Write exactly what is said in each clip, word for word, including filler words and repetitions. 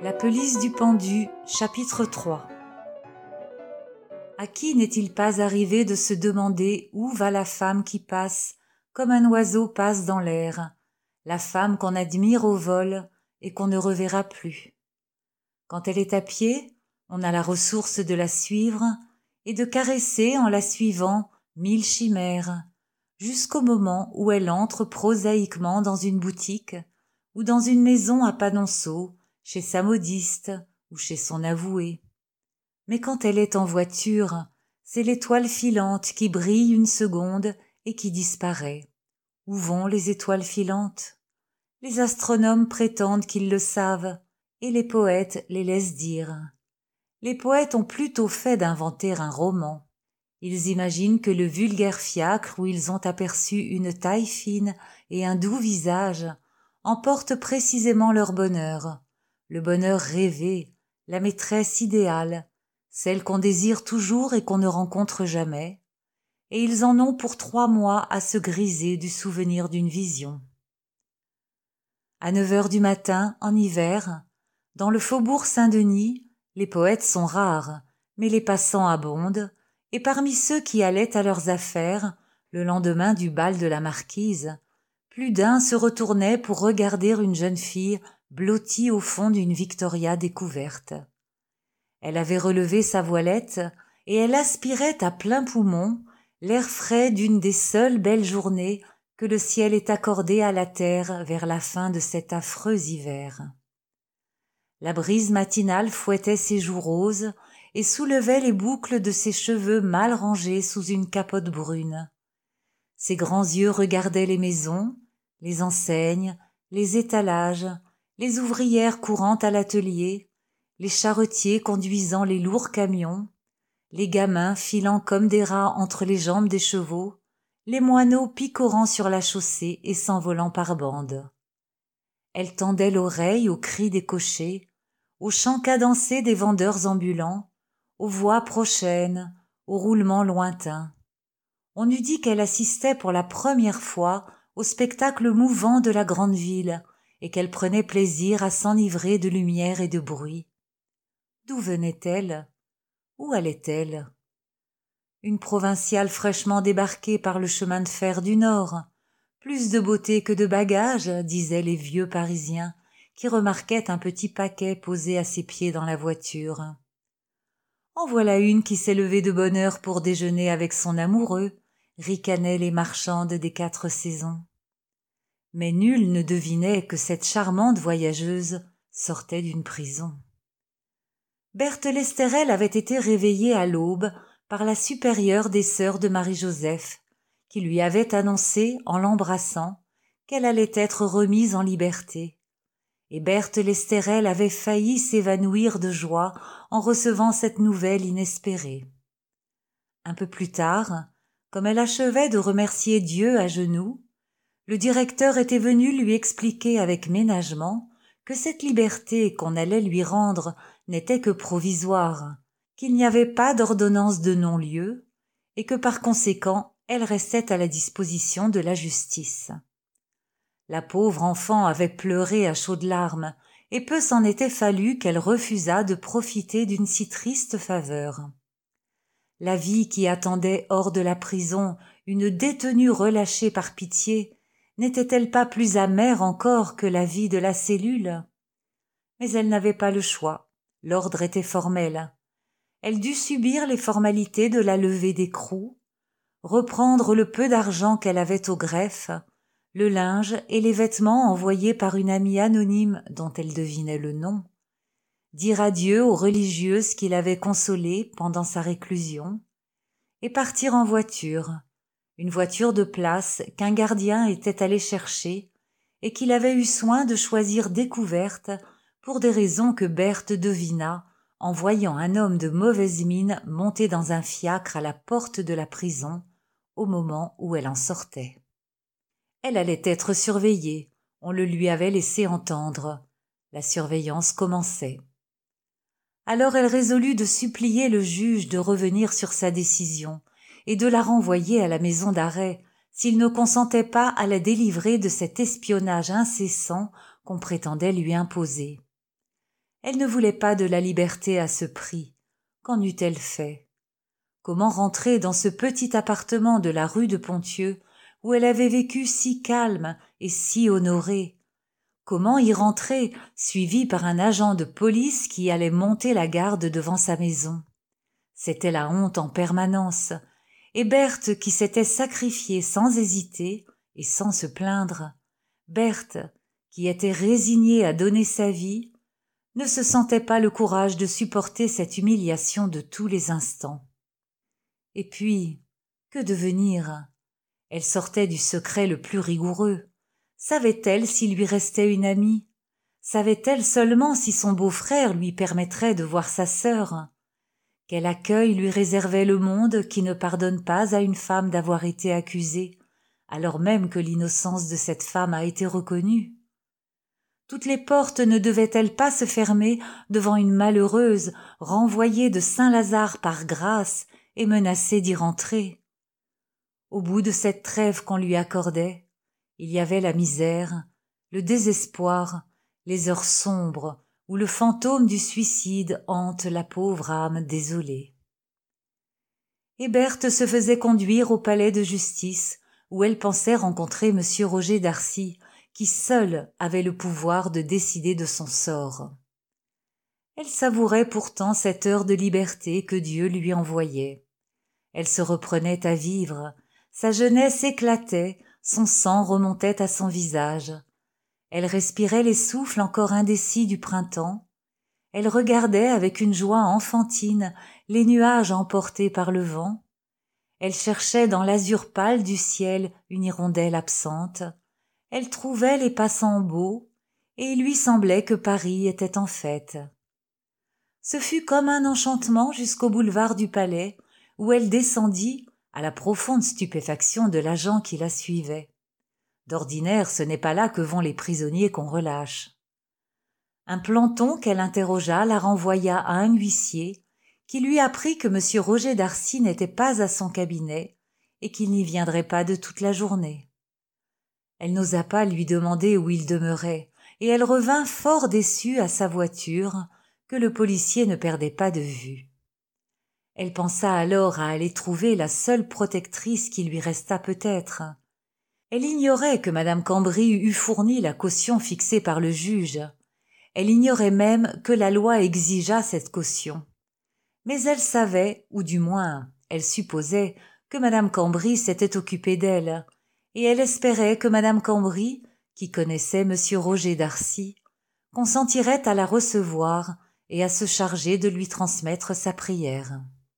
La pelisse du pendu, chapitre trois. À qui n'est-il pas arrivé de se demander où va la femme qui passe, comme un oiseau passe dans l'air, la femme qu'on admire au vol et qu'on ne reverra plus. Quand elle est à pied, on a la ressource de la suivre et de caresser en la suivant mille chimères, jusqu'au moment où elle entre prosaïquement dans une boutique ou dans une maison à Panonceau, chez sa modiste ou chez son avoué. Mais quand elle est en voiture, c'est l'étoile filante qui brille une seconde et qui disparaît. Où vont les étoiles filantes? Les astronomes prétendent qu'ils le savent, et les poètes les laissent dire. Les poètes ont plutôt fait d'inventer un roman. Ils imaginent que le vulgaire fiacre où ils ont aperçu une taille fine et un doux visage emporte précisément leur bonheur, le bonheur rêvé, la maîtresse idéale, celle qu'on désire toujours et qu'on ne rencontre jamais, et ils en ont pour trois mois à se griser du souvenir d'une vision. À neuf heures du matin, en hiver, dans le faubourg Saint-Denis, les poètes sont rares, mais les passants abondent, et parmi ceux qui allaient à leurs affaires, le lendemain du bal de la marquise, plus d'un se retournait pour regarder une jeune fille blottie au fond d'une victoria découverte. Elle avait relevé sa voilette et elle aspirait à plein poumon l'air frais d'une des seules belles journées que le ciel ait accordées à la terre vers la fin de cet affreux hiver. La brise matinale fouettait ses joues roses et soulevait les boucles de ses cheveux mal rangés sous une capote brune. Ses grands yeux regardaient les maisons, les enseignes, les étalages, les ouvrières courant à l'atelier, les charretiers conduisant les lourds camions, les gamins filant comme des rats entre les jambes des chevaux, les moineaux picorant sur la chaussée et s'envolant par bandes. Elle tendait l'oreille aux cris des cochers, aux chants cadencés des vendeurs ambulants, aux voix prochaines, aux roulements lointains. On eût dit qu'elle assistait pour la première fois au spectacle mouvant de la grande ville et qu'elle prenait plaisir à s'enivrer de lumière et de bruit. D'où venait-elle? Où allait-elle? Une provinciale fraîchement débarquée par le chemin de fer du Nord. Plus de beauté que de bagages, disaient les vieux Parisiens, qui remarquaient un petit paquet posé à ses pieds dans la voiture. En voilà une qui s'est levée de bonne heure pour déjeuner avec son amoureux, ricanaient les marchandes des quatre saisons. Mais nul ne devinait que cette charmante voyageuse sortait d'une prison. Berthe Lesterel avait été réveillée à l'aube par la supérieure des sœurs de Marie-Joseph, qui lui avait annoncé, en l'embrassant, qu'elle allait être remise en liberté. Et Berthe Lesterel avait failli s'évanouir de joie en recevant cette nouvelle inespérée. Un peu plus tard, comme elle achevait de remercier Dieu à genoux, le directeur était venu lui expliquer avec ménagement que cette liberté qu'on allait lui rendre n'était que provisoire, qu'il n'y avait pas d'ordonnance de non-lieu, et que par conséquent elle restait à la disposition de la justice. La pauvre enfant avait pleuré à chaudes larmes, et peu s'en était fallu qu'elle refusât de profiter d'une si triste faveur. La vie qui attendait hors de la prison une détenue relâchée par pitié n'était-elle pas plus amère encore que la vie de la cellule? Mais elle n'avait pas le choix, l'ordre était formel. Elle dut subir les formalités de la levée d'écrou, reprendre le peu d'argent qu'elle avait au greffe, le linge et les vêtements envoyés par une amie anonyme dont elle devinait le nom, dire adieu aux religieuses qui l'avaient consolée pendant sa réclusion, et partir en voiture, une voiture de place qu'un gardien était allé chercher et qu'il avait eu soin de choisir découverte pour des raisons que Berthe devina en voyant un homme de mauvaise mine monter dans un fiacre à la porte de la prison au moment où elle en sortait. Elle allait être surveillée, on le lui avait laissé entendre. La surveillance commençait. Alors elle résolut de supplier le juge de revenir sur sa décision et de la renvoyer à la maison d'arrêt s'il ne consentait pas à la délivrer de cet espionnage incessant qu'on prétendait lui imposer. Elle ne voulait pas de la liberté à ce prix. Qu'en eût-elle fait? Comment rentrer dans ce petit appartement de la rue de Ponthieu où elle avait vécu si calme et si honorée? Comment y rentrer, suivie par un agent de police qui allait monter la garde devant sa maison? C'était la honte en permanence, et Berthe qui s'était sacrifiée sans hésiter et sans se plaindre, Berthe qui était résignée à donner sa vie, ne se sentait pas le courage de supporter cette humiliation de tous les instants. Et puis, que devenir? Elle sortait du secret le plus rigoureux. Savait-elle s'il lui restait une amie? Savait-elle seulement si son beau-frère lui permettrait de voir sa sœur? Quel accueil lui réservait le monde qui ne pardonne pas à une femme d'avoir été accusée, alors même que l'innocence de cette femme a été reconnue? Toutes les portes ne devaient-elles pas se fermer devant une malheureuse renvoyée de Saint-Lazare par grâce et menacée d'y rentrer? Au bout de cette trêve qu'on lui accordait, il y avait la misère, le désespoir, les heures sombres où le fantôme du suicide hante la pauvre âme désolée. Et Berthe se faisait conduire au palais de justice où elle pensait rencontrer M. Roger Darcy, qui seul avait le pouvoir de décider de son sort. Elle savourait pourtant cette heure de liberté que Dieu lui envoyait. Elle se reprenait à vivre, sa jeunesse éclatait, son sang remontait à son visage. Elle respirait les souffles encore indécis du printemps. Elle regardait avec une joie enfantine les nuages emportés par le vent. Elle cherchait dans l'azur pâle du ciel une hirondelle absente. Elle trouvait les passants beaux, et il lui semblait que Paris était en fête. Ce fut comme un enchantement jusqu'au boulevard du Palais, où elle descendit, à la profonde stupéfaction de l'agent qui la suivait. D'ordinaire, ce n'est pas là que vont les prisonniers qu'on relâche. Un planton qu'elle interrogea la renvoya à un huissier, qui lui apprit que M. Roger Darcy n'était pas à son cabinet et qu'il n'y viendrait pas de toute la journée. Elle n'osa pas lui demander où il demeurait, et elle revint fort déçue à sa voiture, que le policier ne perdait pas de vue. Elle pensa alors à aller trouver la seule protectrice qui lui restât peut-être. Elle ignorait que Madame Cambry eût fourni la caution fixée par le juge. Elle ignorait même que la loi exigeât cette caution. Mais elle savait, ou du moins elle supposait, que Madame Cambry s'était occupée d'elle, et elle espérait que Madame Cambry, qui connaissait M. Roger Darcy, consentirait à la recevoir et à se charger de lui transmettre sa prière.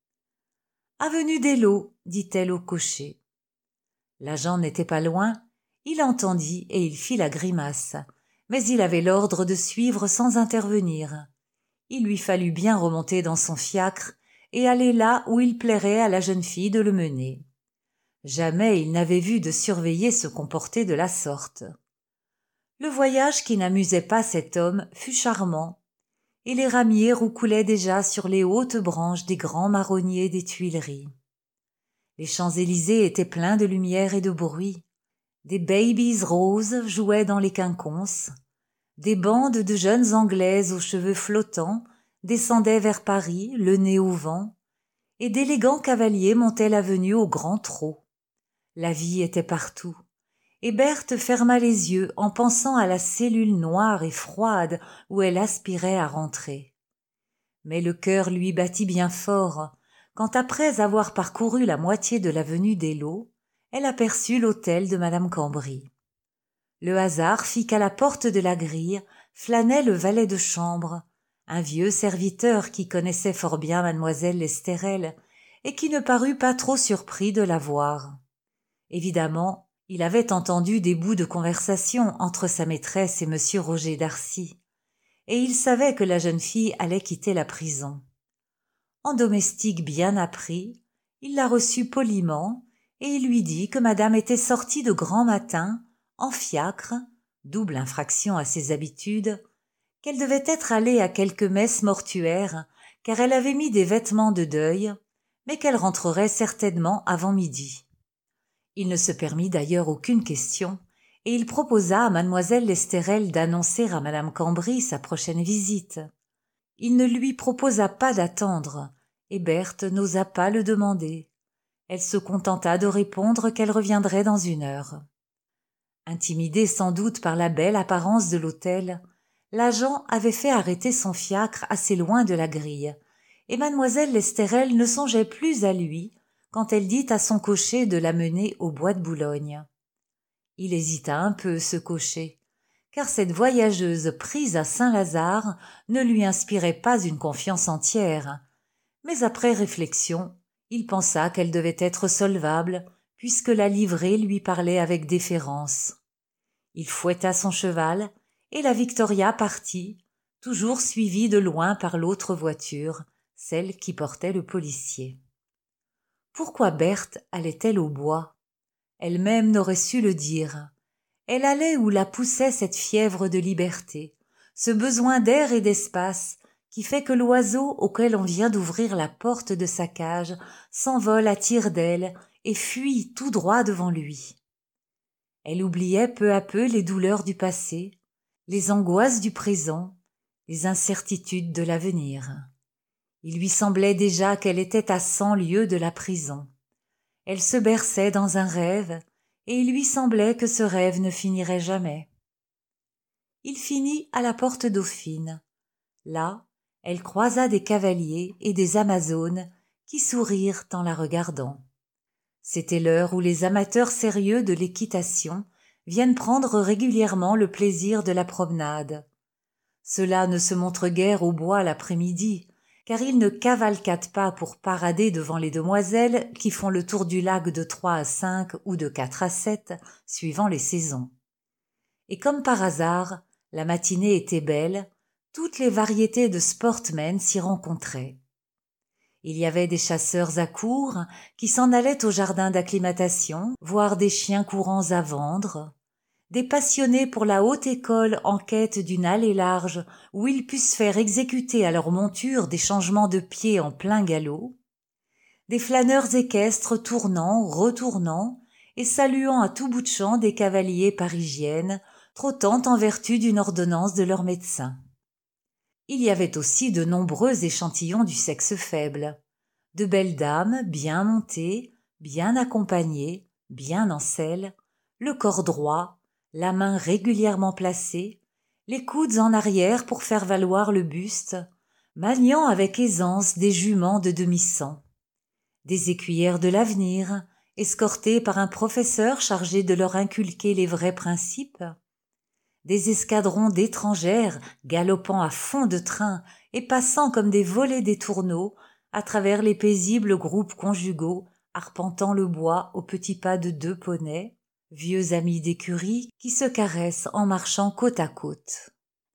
« Avenue d'Eylau » dit-elle au cocher. L'agent n'était pas loin, il entendit et il fit la grimace, mais il avait l'ordre de suivre sans intervenir. Il lui fallut bien remonter dans son fiacre et aller là où il plairait à la jeune fille de le mener. Jamais il n'avait vu de surveiller se comporter de la sorte. Le voyage qui n'amusait pas cet homme fut charmant, et les ramiers roucoulaient déjà sur les hautes branches des grands marronniers des Tuileries. Les Champs-Élysées étaient pleins de lumière et de bruit. Des babies roses jouaient dans les quinconces. Des bandes de jeunes Anglaises aux cheveux flottants descendaient vers Paris, le nez au vent, et d'élégants cavaliers montaient l'avenue au grand trot. La vie était partout, et Berthe ferma les yeux en pensant à la cellule noire et froide où elle aspirait à rentrer. Mais le cœur lui battit bien fort, quand après avoir parcouru la moitié de l'avenue d'Eylau, elle aperçut l'hôtel de Madame Cambry. Le hasard fit qu'à la porte de la grille flânait le valet de chambre, un vieux serviteur qui connaissait fort bien mademoiselle Lesterel et qui ne parut pas trop surpris de la voir. Évidemment, il avait entendu des bouts de conversation entre sa maîtresse et M. Roger Darcy, et il savait que la jeune fille allait quitter la prison. En domestique bien appris, il la reçut poliment et il lui dit que madame était sortie de grand matin, en fiacre, double infraction à ses habitudes, qu'elle devait être allée à quelque messe mortuaire, car elle avait mis des vêtements de deuil, mais qu'elle rentrerait certainement avant midi. Il ne se permit d'ailleurs aucune question, et il proposa à mademoiselle Lesterel d'annoncer à madame Cambry sa prochaine visite. Il ne lui proposa pas d'attendre, et Berthe n'osa pas le demander. Elle se contenta de répondre qu'elle reviendrait dans une heure. Intimidé sans doute par la belle apparence de l'hôtel, l'agent avait fait arrêter son fiacre assez loin de la grille, et mademoiselle Lesterel ne songeait plus à lui quand elle dit à son cocher de la mener au bois de Boulogne. Il hésita un peu, ce cocher, car cette voyageuse prise à Saint-Lazare ne lui inspirait pas une confiance entière. Mais après réflexion, il pensa qu'elle devait être solvable, puisque la livrée lui parlait avec déférence. Il fouetta son cheval, et la Victoria partit, toujours suivie de loin par l'autre voiture, celle qui portait le policier. Pourquoi Berthe allait-elle au bois? Elle-même n'aurait su le dire. Elle allait où la poussait cette fièvre de liberté, ce besoin d'air et d'espace qui fait que l'oiseau auquel on vient d'ouvrir la porte de sa cage s'envole à tire-d'aile et fuit tout droit devant lui. Elle oubliait peu à peu les douleurs du passé, les angoisses du présent, les incertitudes de l'avenir. Il lui semblait déjà qu'elle était à cent lieues de la prison. Elle se berçait dans un rêve, et il lui semblait que ce rêve ne finirait jamais. Il finit à la porte Dauphine. Là, elle croisa des cavaliers et des amazones qui sourirent en la regardant. C'était l'heure où les amateurs sérieux de l'équitation viennent prendre régulièrement le plaisir de la promenade. Ceux-là ne se montrent guère au bois l'après-midi, car ils ne cavalcadent pas pour parader devant les demoiselles qui font le tour du lac de trois à cinq ou de quatre à sept, suivant les saisons. Et comme par hasard, la matinée était belle, toutes les variétés de sportmen s'y rencontraient. Il y avait des chasseurs à courre qui s'en allaient au jardin d'acclimatation, voir des chiens courants à vendre, des passionnés pour la haute école en quête d'une allée large où ils puissent faire exécuter à leur monture des changements de pied en plein galop, des flâneurs équestres tournant, retournant et saluant à tout bout de champ des cavaliers parisiennes, trottant en vertu d'une ordonnance de leur médecin. Il y avait aussi de nombreux échantillons du sexe faible, de belles dames bien montées, bien accompagnées, bien en selle, le corps droit, la main régulièrement placée, les coudes en arrière pour faire valoir le buste, maniant avec aisance des juments de demi-sang, des écuyères de l'avenir, escortées par un professeur chargé de leur inculquer les vrais principes, des escadrons d'étrangères galopant à fond de train et passant comme des volées des tourneaux à travers les paisibles groupes conjugaux arpentant le bois au petit pas de deux poneys, vieux amis d'écurie qui se caressent en marchant côte à côte.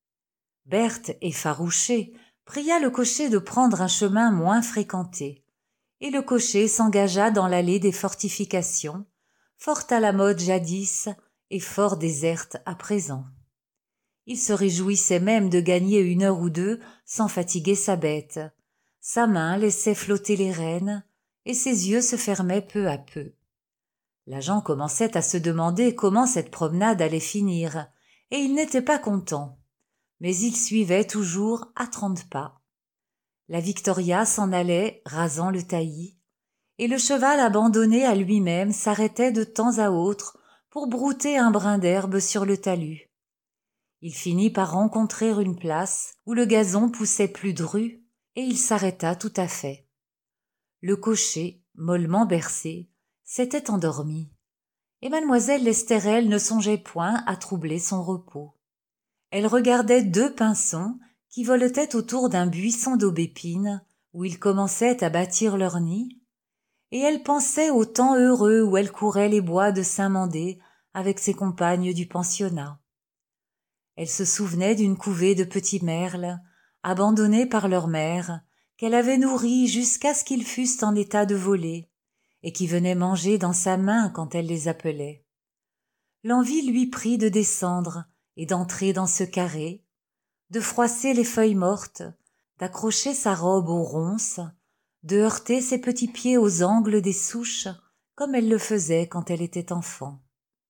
Berthe, effarouchée, pria le cocher de prendre un chemin moins fréquenté, et le cocher s'engagea dans l'allée des fortifications, fort à la mode jadis et fort déserte à présent. Il se réjouissait même de gagner une heure ou deux sans fatiguer sa bête. Sa main laissait flotter les rênes, et ses yeux se fermaient peu à peu. L'agent commençait à se demander comment cette promenade allait finir, et il n'était pas content. Mais il suivait toujours à trente pas. La Victoria s'en allait, rasant le taillis, et le cheval abandonné à lui-même s'arrêtait de temps à autre pour brouter un brin d'herbe sur le talus. Il finit par rencontrer une place où le gazon poussait plus dru, et il s'arrêta tout à fait. Le cocher, mollement bercé, s'était endormi, et mademoiselle Lesterel ne songeait point à troubler son repos. Elle regardait deux pinsons qui voletaient autour d'un buisson d'aubépines où ils commençaient à bâtir leur nid, et elle pensait au temps heureux où elle courait les bois de Saint-Mandé avec ses compagnes du pensionnat. Elle se souvenait d'une couvée de petits merles, abandonnés par leur mère, qu'elle avait nourris jusqu'à ce qu'ils fussent en état de voler, et qui venaient manger dans sa main quand elle les appelait. L'envie lui prit de descendre et d'entrer dans ce carré, de froisser les feuilles mortes, d'accrocher sa robe aux ronces, de heurter ses petits pieds aux angles des souches, comme elle le faisait quand elle était enfant.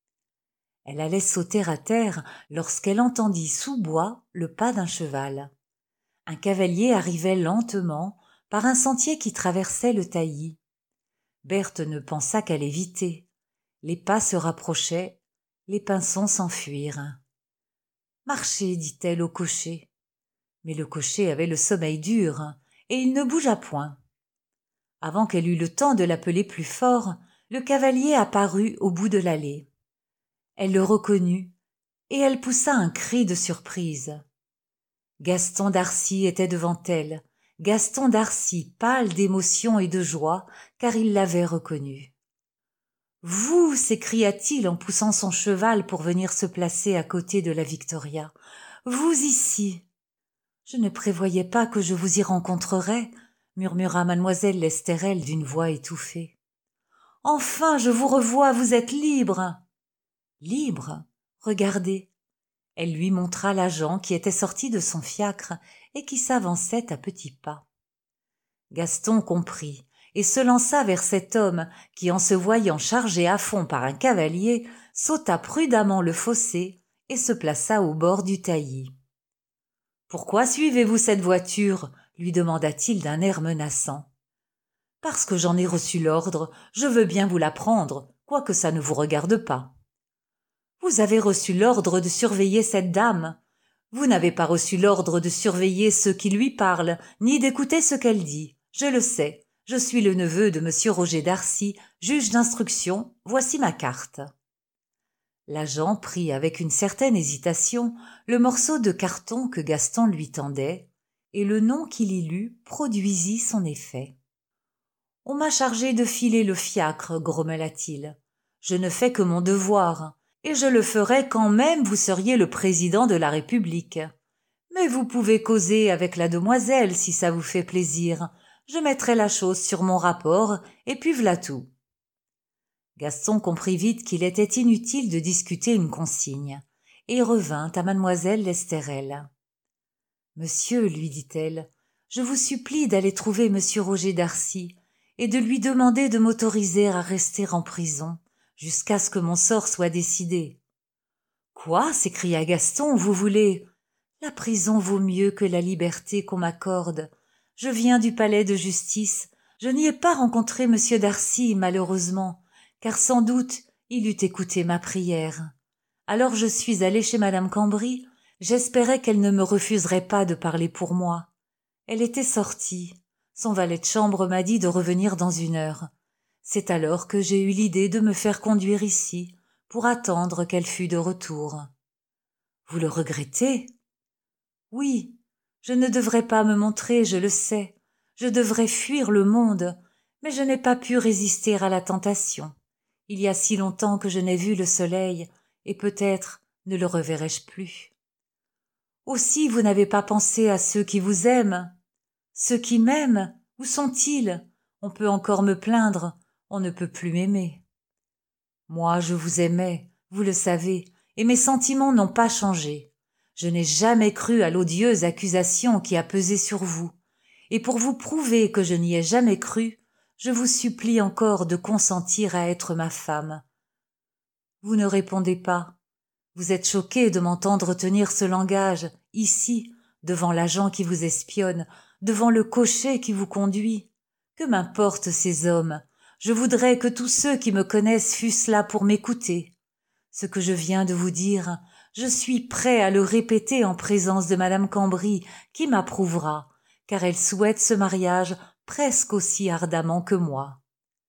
Elle allait sauter à terre lorsqu'elle entendit sous bois le pas d'un cheval. Un cavalier arrivait lentement par un sentier qui traversait le taillis. Berthe ne pensa qu'à l'éviter. Les pas se rapprochaient, les pinsons s'enfuirent. « Marchez, dit-elle au cocher. » Mais le cocher avait le sommeil dur, et il ne bougea point. Avant qu'elle eût le temps de l'appeler plus fort, le cavalier apparut au bout de l'allée. Elle le reconnut, et elle poussa un cri de surprise. Gaston d'Arcy était devant elle, Gaston d'Arcy, pâle d'émotion et de joie, car il l'avait reconnu. « Vous » s'écria-t-il en poussant son cheval pour venir se placer à côté de la Victoria. « Vous ici !»« Je ne prévoyais pas que je vous y rencontrerais, » murmura mademoiselle Lesterel d'une voix étouffée. « Enfin, je vous revois, vous êtes libre !»« Libre ? Regardez !» Elle lui montra l'agent qui était sorti de son fiacre et qui s'avançait à petits pas. Gaston comprit et se lança vers cet homme qui, en se voyant chargé à fond par un cavalier, sauta prudemment le fossé et se plaça au bord du taillis. « Pourquoi suivez-vous cette voiture ?» lui demanda-t-il d'un air menaçant. « Parce que j'en ai reçu l'ordre, je veux bien vous la prendre, quoique ça ne vous regarde pas. »« Vous avez reçu l'ordre de surveiller cette dame. Vous n'avez pas reçu l'ordre de surveiller ceux qui lui parlent, ni d'écouter ce qu'elle dit. Je le sais, je suis le neveu de monsieur Roger d'Arcy, juge d'instruction, voici ma carte. » L'agent prit avec une certaine hésitation le morceau de carton que Gaston lui tendait, et le nom qu'il y lut produisit son effet. « On m'a chargé de filer le fiacre, grommela-t-il. Je ne fais que mon devoir, et je le ferai quand même vous seriez le président de la République. Mais vous pouvez causer avec la demoiselle si ça vous fait plaisir. Je mettrai la chose sur mon rapport, et puis v'là tout. » Gaston comprit vite qu'il était inutile de discuter une consigne, et revint à mademoiselle Lesterel. « Monsieur, lui dit-elle, je vous supplie d'aller trouver monsieur Roger d'Arcy et de lui demander de m'autoriser à rester en prison jusqu'à ce que mon sort soit décidé. »« Quoi » s'écria Gaston, « vous voulez… La prison vaut mieux que la liberté qu'on m'accorde. Je viens du palais de justice. Je n'y ai pas rencontré monsieur d'Arcy, malheureusement, car sans doute il eût écouté ma prière. Alors je suis allée chez madame Cambry. J'espérais qu'elle ne me refuserait pas de parler pour moi. Elle était sortie. Son valet de chambre m'a dit de revenir dans une heure. C'est alors que j'ai eu l'idée de me faire conduire ici, pour attendre qu'elle fût de retour. »« Vous le regrettez ?»« Oui, je ne devrais pas me montrer, je le sais. Je devrais fuir le monde, mais je n'ai pas pu résister à la tentation. Il y a si longtemps que je n'ai vu le soleil, et peut-être ne le reverrai-je plus. Aussi vous n'avez pas pensé à ceux qui vous aiment. Ceux qui m'aiment, où sont-ils? On peut encore me plaindre, on ne peut plus m'aimer. Moi, je vous aimais, vous le savez, et mes sentiments n'ont pas changé. Je n'ai jamais cru à l'odieuse accusation qui a pesé sur vous, et pour vous prouver que je n'y ai jamais cru, je vous supplie encore de consentir à être ma femme. Vous ne répondez pas. Vous êtes choqué de m'entendre tenir ce langage, ici, devant l'agent qui vous espionne, devant le cocher qui vous conduit. Que m'importent ces hommes? Je voudrais que tous ceux qui me connaissent fussent là pour m'écouter. Ce que je viens de vous dire, je suis prêt à le répéter en présence de madame Cambry, qui m'approuvera, car elle souhaite ce mariage presque aussi ardemment que moi.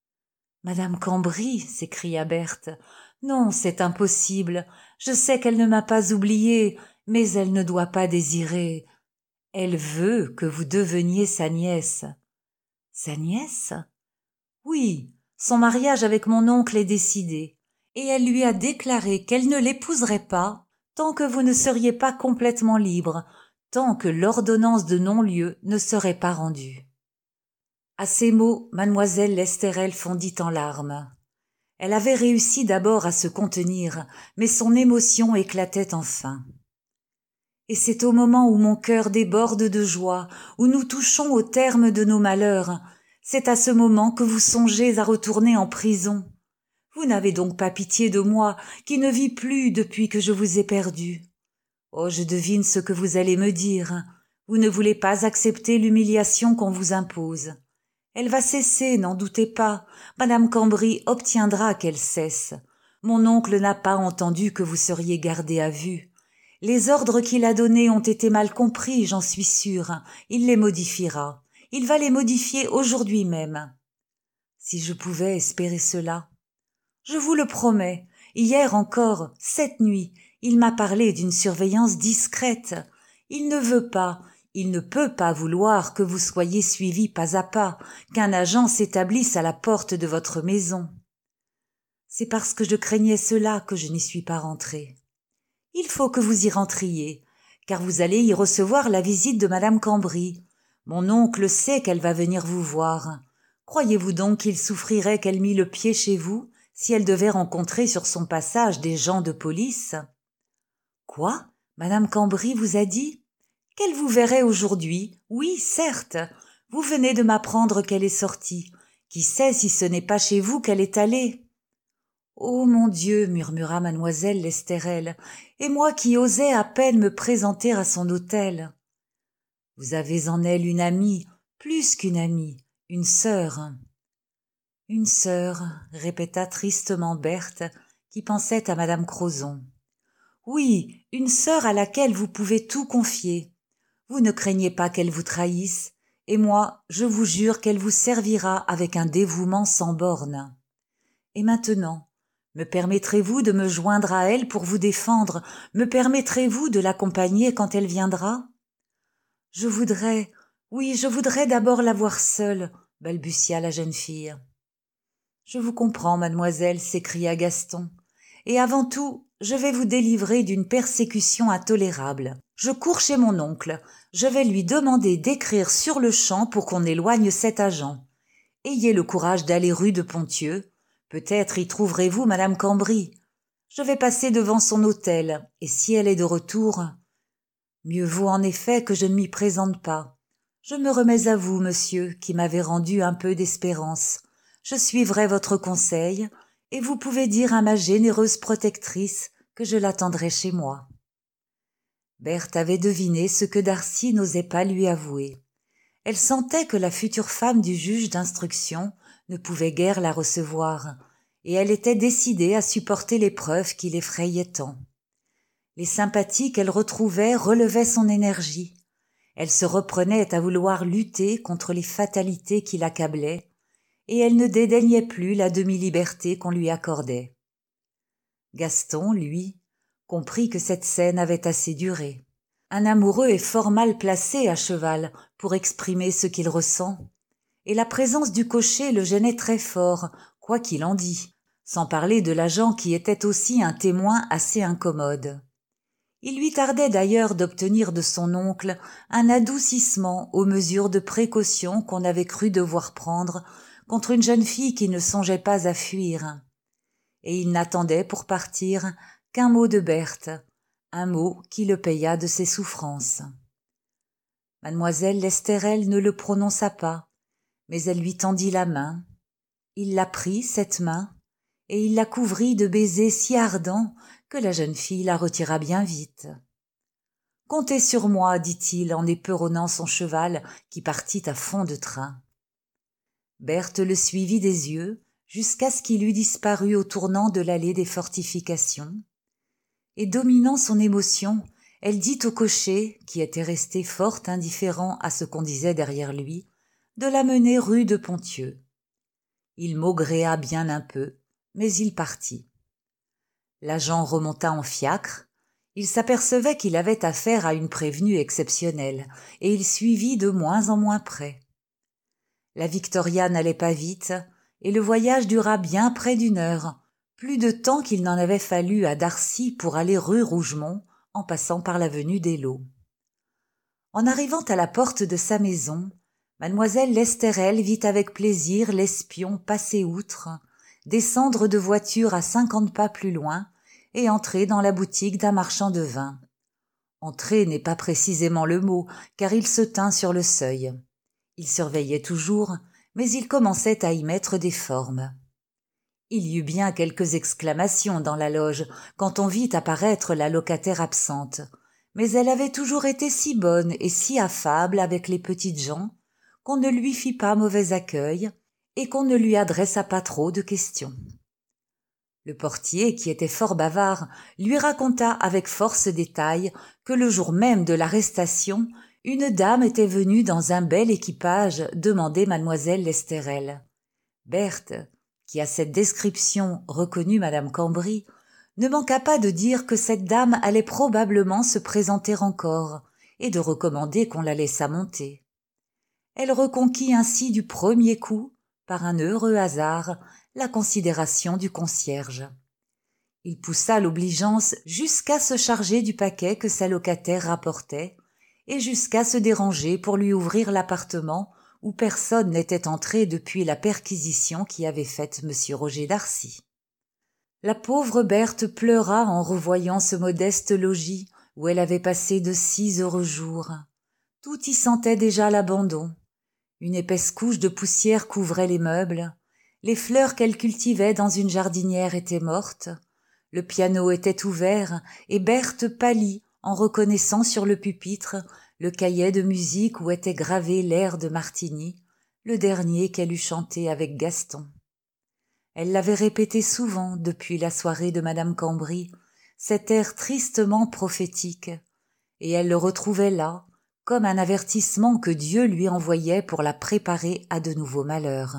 « Madame Cambry » s'écria Berthe. « Non, c'est impossible. Je sais qu'elle ne m'a pas oubliée, mais elle ne doit pas désirer. Elle veut que vous deveniez sa nièce. »« Sa nièce ?»« Oui, son mariage avec mon oncle est décidé, et elle lui a déclaré qu'elle ne l'épouserait pas tant que vous ne seriez pas complètement libre, tant que l'ordonnance de non-lieu ne serait pas rendue. » À ces mots, mademoiselle Lesterel fondit en larmes. Elle avait réussi d'abord à se contenir, mais son émotion éclatait enfin. « Et c'est au moment où mon cœur déborde de joie, où nous touchons au terme de nos malheurs, c'est à ce moment que vous songez à retourner en prison. Vous n'avez donc pas pitié de moi, qui ne vis plus depuis que je vous ai perdu. Oh, je devine ce que vous allez me dire. Vous ne voulez pas accepter l'humiliation qu'on vous impose. Elle va cesser, n'en doutez pas. Madame Cambry obtiendra qu'elle cesse. Mon oncle n'a pas entendu que vous seriez gardé à vue. Les ordres qu'il a donnés ont été mal compris, j'en suis sûre. Il les modifiera. Il va les modifier aujourd'hui même. Si je pouvais espérer cela. Je vous le promets. Hier encore, cette nuit, il m'a parlé d'une surveillance discrète. Il ne veut pas, il ne peut pas vouloir que vous soyez suivi pas à pas, qu'un agent s'établisse à la porte de votre maison. C'est parce que je craignais cela que je n'y suis pas rentrée. Il faut que vous y rentriez, car vous allez y recevoir la visite de Madame Cambry. Mon oncle sait qu'elle va venir vous voir. Croyez-vous donc qu'il souffrirait qu'elle mît le pied chez vous si elle devait rencontrer sur son passage des gens de police? Quoi? Madame Cambry vous a dit? Qu'elle vous verrait aujourd'hui? Oui, certes. Vous venez de m'apprendre qu'elle est sortie. Qui sait si ce n'est pas chez vous qu'elle est allée? Oh mon Dieu, murmura mademoiselle Lesterel, et moi qui osais à peine me présenter à son hôtel. Vous avez en elle une amie, plus qu'une amie, une sœur. Une sœur, répéta tristement Berthe, qui pensait à madame Crozon. Oui, une sœur à laquelle vous pouvez tout confier. Vous ne craignez pas qu'elle vous trahisse, et moi, je vous jure qu'elle vous servira avec un dévouement sans bornes. Et maintenant, me permettrez-vous de me joindre à elle pour vous défendre? Me permettrez-vous de l'accompagner quand elle viendra? Je voudrais, oui, je voudrais d'abord la voir seule, balbutia la jeune fille. Je vous comprends, mademoiselle, s'écria Gaston. Et avant tout, je vais vous délivrer d'une persécution intolérable. Je cours chez mon oncle. Je vais lui demander d'écrire sur le champ pour qu'on éloigne cet agent. Ayez le courage d'aller rue de Ponthieu. Peut-être y trouverez-vous madame Cambry. Je vais passer devant son hôtel, et si elle est de retour... Mieux vaut en effet que je ne m'y présente pas. Je me remets à vous, monsieur, qui m'avez rendu un peu d'espérance. Je suivrai votre conseil, et vous pouvez dire à ma généreuse protectrice que je l'attendrai chez moi. Berthe avait deviné ce que Darcy n'osait pas lui avouer. Elle sentait que la future femme du juge d'instruction ne pouvait guère la recevoir, et elle était décidée à supporter l'épreuve qui l'effrayait tant. Les sympathies qu'elle retrouvait relevaient son énergie. Elle se reprenait à vouloir lutter contre les fatalités qui l'accablaient, et elle ne dédaignait plus la demi-liberté qu'on lui accordait. Gaston, lui, comprit que cette scène avait assez duré. Un amoureux est fort mal placé à cheval pour exprimer ce qu'il ressent, et la présence du cocher le gênait très fort, quoi qu'il en dît, sans parler de l'agent qui était aussi un témoin assez incommode. Il lui tardait d'ailleurs d'obtenir de son oncle un adoucissement aux mesures de précaution qu'on avait cru devoir prendre contre une jeune fille qui ne songeait pas à fuir. Et il n'attendait pour partir qu'un mot de Berthe, un mot qui le paya de ses souffrances. Mademoiselle Lesterel ne le prononça pas, mais elle lui tendit la main. Il la prit, cette main, et il la couvrit de baisers si ardents que la jeune fille la retira bien vite. « Comptez sur moi, dit-il en éperonnant son cheval qui partit à fond de train. Berthe le suivit des yeux jusqu'à ce qu'il eût disparu au tournant de l'allée des fortifications, et dominant son émotion, elle dit au cocher, qui était resté fort indifférent à ce qu'on disait derrière lui, de la mener rue de Ponthieu. Il maugréa bien un peu, mais il partit. L'agent remonta en fiacre. Il s'apercevait qu'il avait affaire à une prévenue exceptionnelle, et il suivit de moins en moins près. La Victoria n'allait pas vite, et le voyage dura bien près d'une heure, plus de temps qu'il n'en avait fallu à Darcy pour aller rue Rougemont, en passant par l'avenue d'Eylau. En arrivant à la porte de sa maison, mademoiselle Lesterel vit avec plaisir l'espion passer outre, descendre de voiture à cinquante pas plus loin et entrer dans la boutique d'un marchand de vin. Entrer n'est pas précisément le mot, car il se tint sur le seuil. Il surveillait toujours, mais il commençait à y mettre des formes. Il y eut bien quelques exclamations dans la loge quand on vit apparaître la locataire absente, mais elle avait toujours été si bonne et si affable avec les petites gens qu'on ne lui fit pas mauvais accueil et qu'on ne lui adressa pas trop de questions. Le portier, qui était fort bavard, lui raconta avec force détails que le jour même de l'arrestation, une dame était venue dans un bel équipage demander mademoiselle Lesterel. Berthe, qui à cette description reconnut madame Cambry, ne manqua pas de dire que cette dame allait probablement se présenter encore et de recommander qu'on la laissât monter. Elle reconquit ainsi du premier coup, par un heureux hasard, la considération du concierge. Il poussa l'obligeance jusqu'à se charger du paquet que sa locataire rapportait et jusqu'à se déranger pour lui ouvrir l'appartement où personne n'était entré depuis la perquisition qu'y avait faite M. Roger Darcy. La pauvre Berthe pleura en revoyant ce modeste logis où elle avait passé de si heureux jours. Tout y sentait déjà l'abandon. Une épaisse couche de poussière couvrait les meubles. Les fleurs qu'elle cultivait dans une jardinière étaient mortes. Le piano était ouvert et Berthe pâlit en reconnaissant sur le pupitre le cahier de musique où était gravé l'air de Martigny, le dernier qu'elle eût chanté avec Gaston. Elle l'avait répété souvent depuis la soirée de madame Cambry, cet air tristement prophétique, et elle le retrouvait là, comme un avertissement que Dieu lui envoyait pour la préparer à de nouveaux malheurs.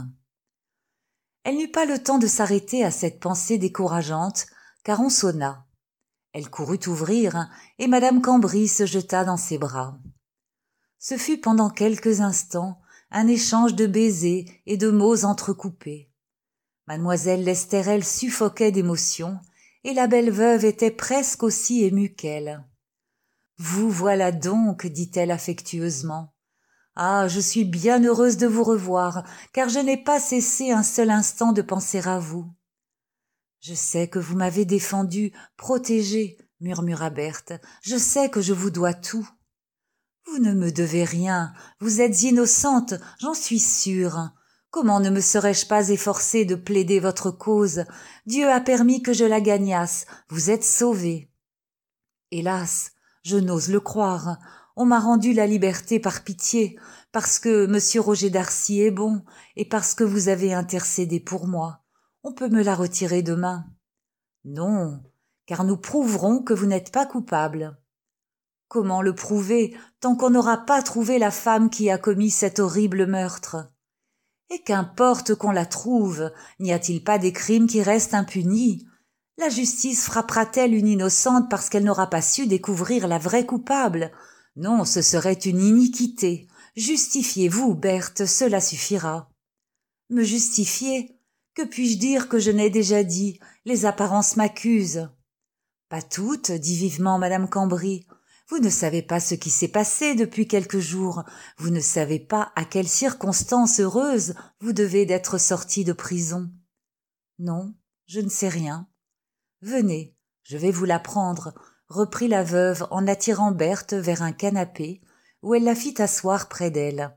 Elle n'eut pas le temps de s'arrêter à cette pensée décourageante, car on sonna. Elle courut ouvrir, et madame Cambry se jeta dans ses bras. Ce fut pendant quelques instants un échange de baisers et de mots entrecoupés. Mademoiselle Lesterel suffoquait d'émotion, et la belle veuve était presque aussi émue qu'elle. « Vous voilà donc, dit-elle affectueusement. Ah, je suis bien heureuse de vous revoir, car je n'ai pas cessé un seul instant de penser à vous. » « Je sais que vous m'avez défendue, protégée, murmura Berthe. Je sais que je vous dois tout. »« Vous ne me devez rien, vous êtes innocente, j'en suis sûre. Comment ne me serais-je pas efforcée de plaider votre cause? Dieu a permis que je la gagnasse, vous êtes sauvée. » « Hélas, je n'ose le croire. On m'a rendu la liberté par pitié, parce que M. Roger Darcy est bon, et parce que vous avez intercédé pour moi. On peut me la retirer demain. »« Non, car nous prouverons que vous n'êtes pas coupable. »« Comment le prouver, tant qu'on n'aura pas trouvé la femme qui a commis cet horrible meurtre? Et qu'importe qu'on la trouve, n'y a-t-il pas des crimes qui restent impunis? La justice frappera-t-elle une innocente parce qu'elle n'aura pas su découvrir la vraie coupable? Non, ce serait une iniquité. Justifiez-vous, Berthe, cela suffira. »« Me justifier? Que puis-je dire que je n'ai déjà dit? Les apparences m'accusent. »« Pas toutes, dit vivement madame Cambry. Vous ne savez pas ce qui s'est passé depuis quelques jours. Vous ne savez pas à quelles circonstances heureuses vous devez d'être sortie de prison. »« Non, je ne sais rien. »« Venez, je vais vous l'apprendre, » reprit la veuve en attirant Berthe vers un canapé où elle la fit asseoir près d'elle.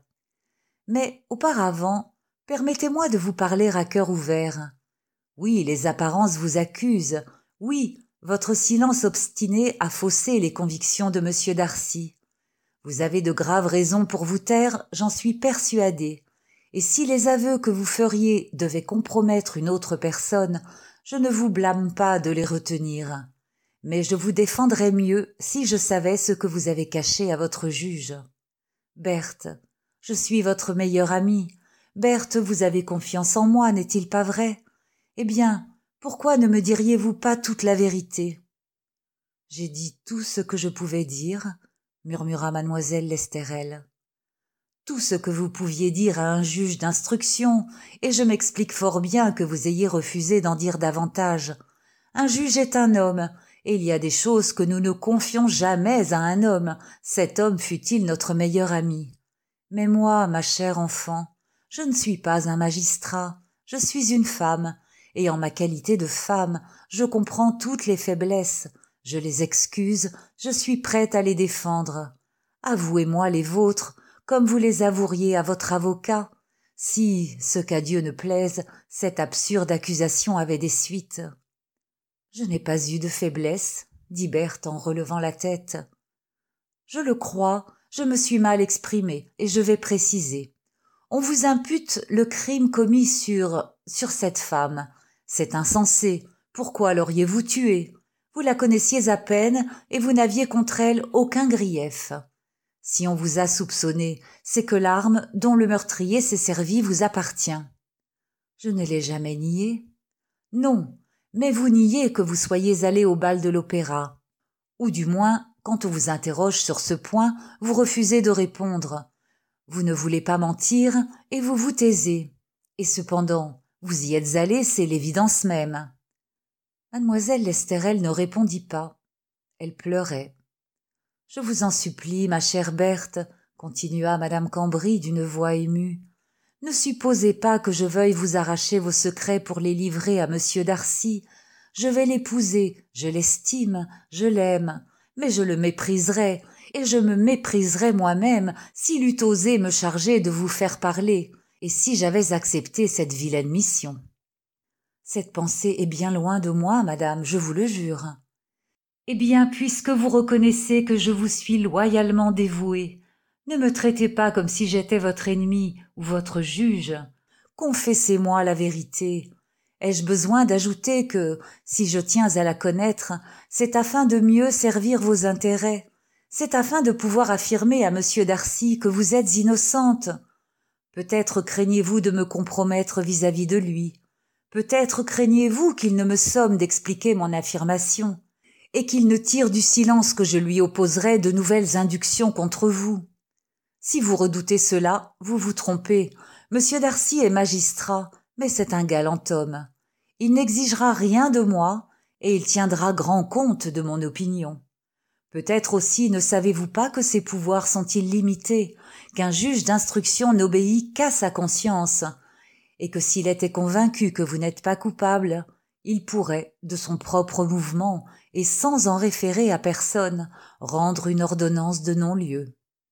« Mais auparavant, permettez-moi de vous parler à cœur ouvert. Oui, les apparences vous accusent. Oui, votre silence obstiné a faussé les convictions de M. Darcy. Vous avez de graves raisons pour vous taire, j'en suis persuadée. Et si les aveux que vous feriez devaient compromettre une autre personne, je ne vous blâme pas de les retenir. Mais je vous défendrais mieux si je savais ce que vous avez caché à votre juge. Berthe, je suis votre meilleure amie. Berthe, vous avez confiance en moi, n'est-il pas vrai? Eh bien, pourquoi ne me diriez-vous pas toute la vérité? »« J'ai dit tout ce que je pouvais dire, » murmura mademoiselle Lesterel. « Tout ce que vous pouviez dire à un juge d'instruction, et je m'explique fort bien que vous ayez refusé d'en dire davantage. Un juge est un homme, et il y a des choses que nous ne confions jamais à un homme, cet homme fût-il notre meilleur ami. Mais moi, ma chère enfant, je ne suis pas un magistrat, je suis une femme, et en ma qualité de femme, je comprends toutes les faiblesses, je les excuse, je suis prête à les défendre. Avouez-moi les vôtres, comme vous les avoueriez à votre avocat, si, ce qu'à Dieu ne plaise, cette absurde accusation avait des suites. »« Je n'ai pas eu de faiblesse, » dit Berthe en relevant la tête. Je le crois, je me suis mal exprimée, et je vais préciser. On vous impute le crime commis sur... sur cette femme. C'est insensé. Pourquoi l'auriez-vous tuée? Vous la connaissiez à peine, et vous n'aviez contre elle aucun grief. Si on vous a soupçonné, c'est que l'arme dont le meurtrier s'est servi vous appartient. Je ne l'ai jamais nié. Non, mais vous niez que vous soyez allé au bal de l'opéra. Ou du moins, quand on vous interroge sur ce point, vous refusez de répondre. Vous ne voulez pas mentir et vous vous taisez. Et cependant, vous y êtes allé, c'est l'évidence même. Mademoiselle Lesterel ne répondit pas. Elle pleurait. « Je vous en supplie, ma chère Berthe, continua madame Cambry d'une voix émue. Ne supposez pas que je veuille vous arracher vos secrets pour les livrer à monsieur Darcy. Je vais l'épouser, je l'estime, je l'aime, mais je le mépriserais, et je me mépriserais moi-même s'il eût osé me charger de vous faire parler, et si j'avais accepté cette vilaine mission. Cette pensée est bien loin de moi, madame, je vous le jure. Eh bien, puisque vous reconnaissez que je vous suis loyalement dévouée, ne me traitez pas comme si j'étais votre ennemi ou votre juge. Confessez-moi la vérité. Ai-je besoin d'ajouter que, si je tiens à la connaître, c'est afin de mieux servir vos intérêts, c'est afin de pouvoir affirmer à monsieur Darcy que vous êtes innocente. Peut-être craignez-vous de me compromettre vis-à-vis de lui. Peut-être craignez-vous qu'il ne me somme d'expliquer mon affirmation, et qu'il ne tire du silence que je lui opposerai de nouvelles inductions contre vous. Si vous redoutez cela, vous vous trompez. Monsieur Darcy est magistrat, mais c'est un galant homme. Il n'exigera rien de moi, et il tiendra grand compte de mon opinion. Peut-être aussi ne savez-vous pas que ses pouvoirs sont illimités, qu'un juge d'instruction n'obéit qu'à sa conscience, et que s'il était convaincu que vous n'êtes pas coupable, il pourrait, de son propre mouvement, et sans en référer à personne, rendre une ordonnance de non-lieu.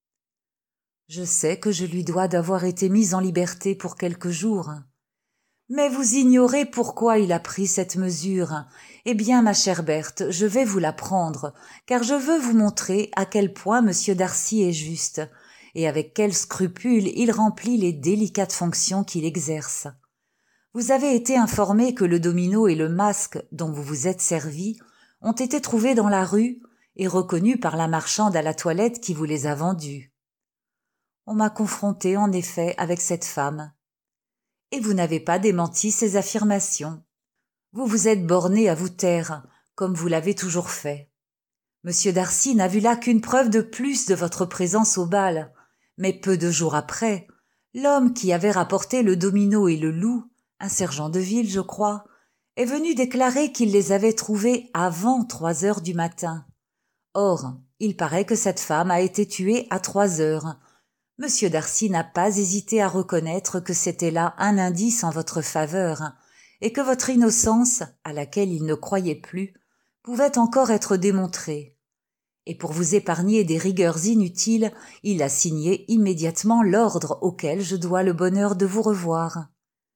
Je sais que je lui dois d'avoir été mis en liberté pour quelques jours. Mais vous ignorez pourquoi il a pris cette mesure. Eh bien, ma chère Berthe, je vais vous l'apprendre, car je veux vous montrer à quel point monsieur Darcy est juste, et avec quel scrupule il remplit les délicates fonctions qu'il exerce. Vous avez été informé que le domino et le masque dont vous vous êtes servi ont été trouvés dans la rue et reconnus par la marchande à la toilette qui vous les a vendus. On m'a confronté en effet avec cette femme. Et vous n'avez pas démenti ses affirmations. Vous vous êtes borné à vous taire, comme vous l'avez toujours fait. Monsieur Darcy n'a vu là qu'une preuve de plus de votre présence au bal, mais peu de jours après, l'homme qui avait rapporté le domino et le loup, un sergent de ville, je crois, est venu déclarer qu'il les avait trouvés avant trois heures du matin. Or, il paraît que cette femme a été tuée à trois heures. Monsieur Darcy n'a pas hésité à reconnaître que c'était là un indice en votre faveur, et que votre innocence, à laquelle il ne croyait plus, pouvait encore être démontrée. Et pour vous épargner des rigueurs inutiles, il a signé immédiatement l'ordre auquel je dois le bonheur de vous revoir.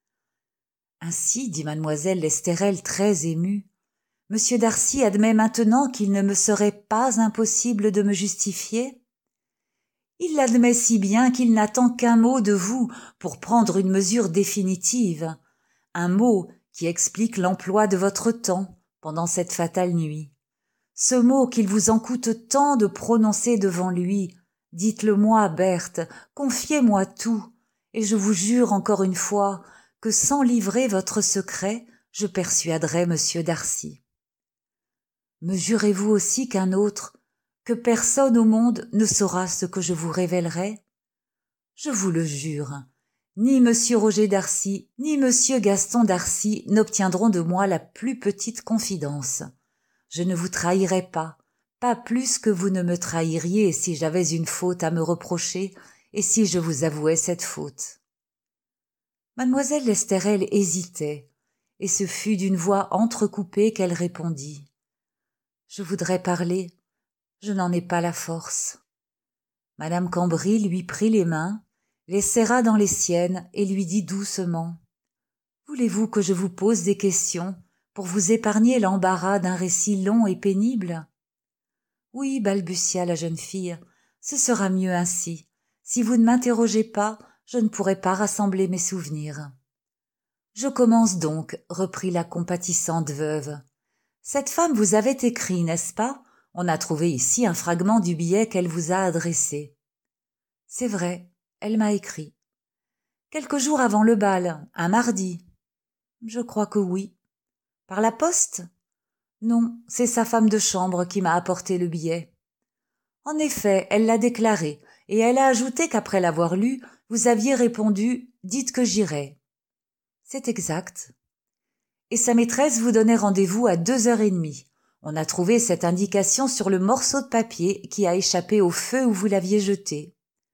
Ainsi, dit mademoiselle Lesterel très émue, monsieur Darcy admet maintenant qu'il ne me serait pas impossible de me justifier? Il l'admet si bien qu'il n'attend qu'un mot de vous pour prendre une mesure définitive, un mot qui explique l'emploi de votre temps pendant cette fatale nuit. Ce mot qu'il vous en coûte tant de prononcer devant lui, dites-le-moi, Berthe, confiez-moi tout, et je vous jure encore une fois que sans livrer votre secret, je persuaderai monsieur Darcy. Me jurez-vous aussi qu'un autre, que personne au monde ne saura ce que je vous révélerai? Je vous le jure, ni monsieur Roger Darcy, ni monsieur Gaston Darcy n'obtiendront de moi la plus petite confidence. Je ne vous trahirai pas, pas plus que vous ne me trahiriez si j'avais une faute à me reprocher et si je vous avouais cette faute. Mademoiselle Lesterel hésitait, et ce fut d'une voix entrecoupée qu'elle répondit. Je voudrais parler, je n'en ai pas la force. Madame Cambry lui prit les mains, les serra dans les siennes et lui dit doucement. Voulez-vous que je vous pose des questions pour vous épargner l'embarras d'un récit long et pénible? Oui, balbutia la jeune fille, ce sera mieux ainsi. Si vous ne m'interrogez pas, je ne pourrai pas rassembler mes souvenirs. Je commence donc, reprit la compatissante veuve. Cette femme vous avait écrit, n'est-ce pas? On a trouvé ici un fragment du billet qu'elle vous a adressé. C'est vrai, elle m'a écrit. Quelques jours avant le bal, un mardi. Je crois que oui. Par la poste? Non, c'est sa femme de chambre qui m'a apporté le billet. En effet, elle l'a déclaré, et elle a ajouté qu'après l'avoir lu, vous aviez répondu « Dites que j'irai ». C'est exact. Et sa maîtresse vous donnait rendez-vous à deux heures et demie. On a trouvé cette indication sur le morceau de papier qui a échappé au feu où vous l'aviez jeté.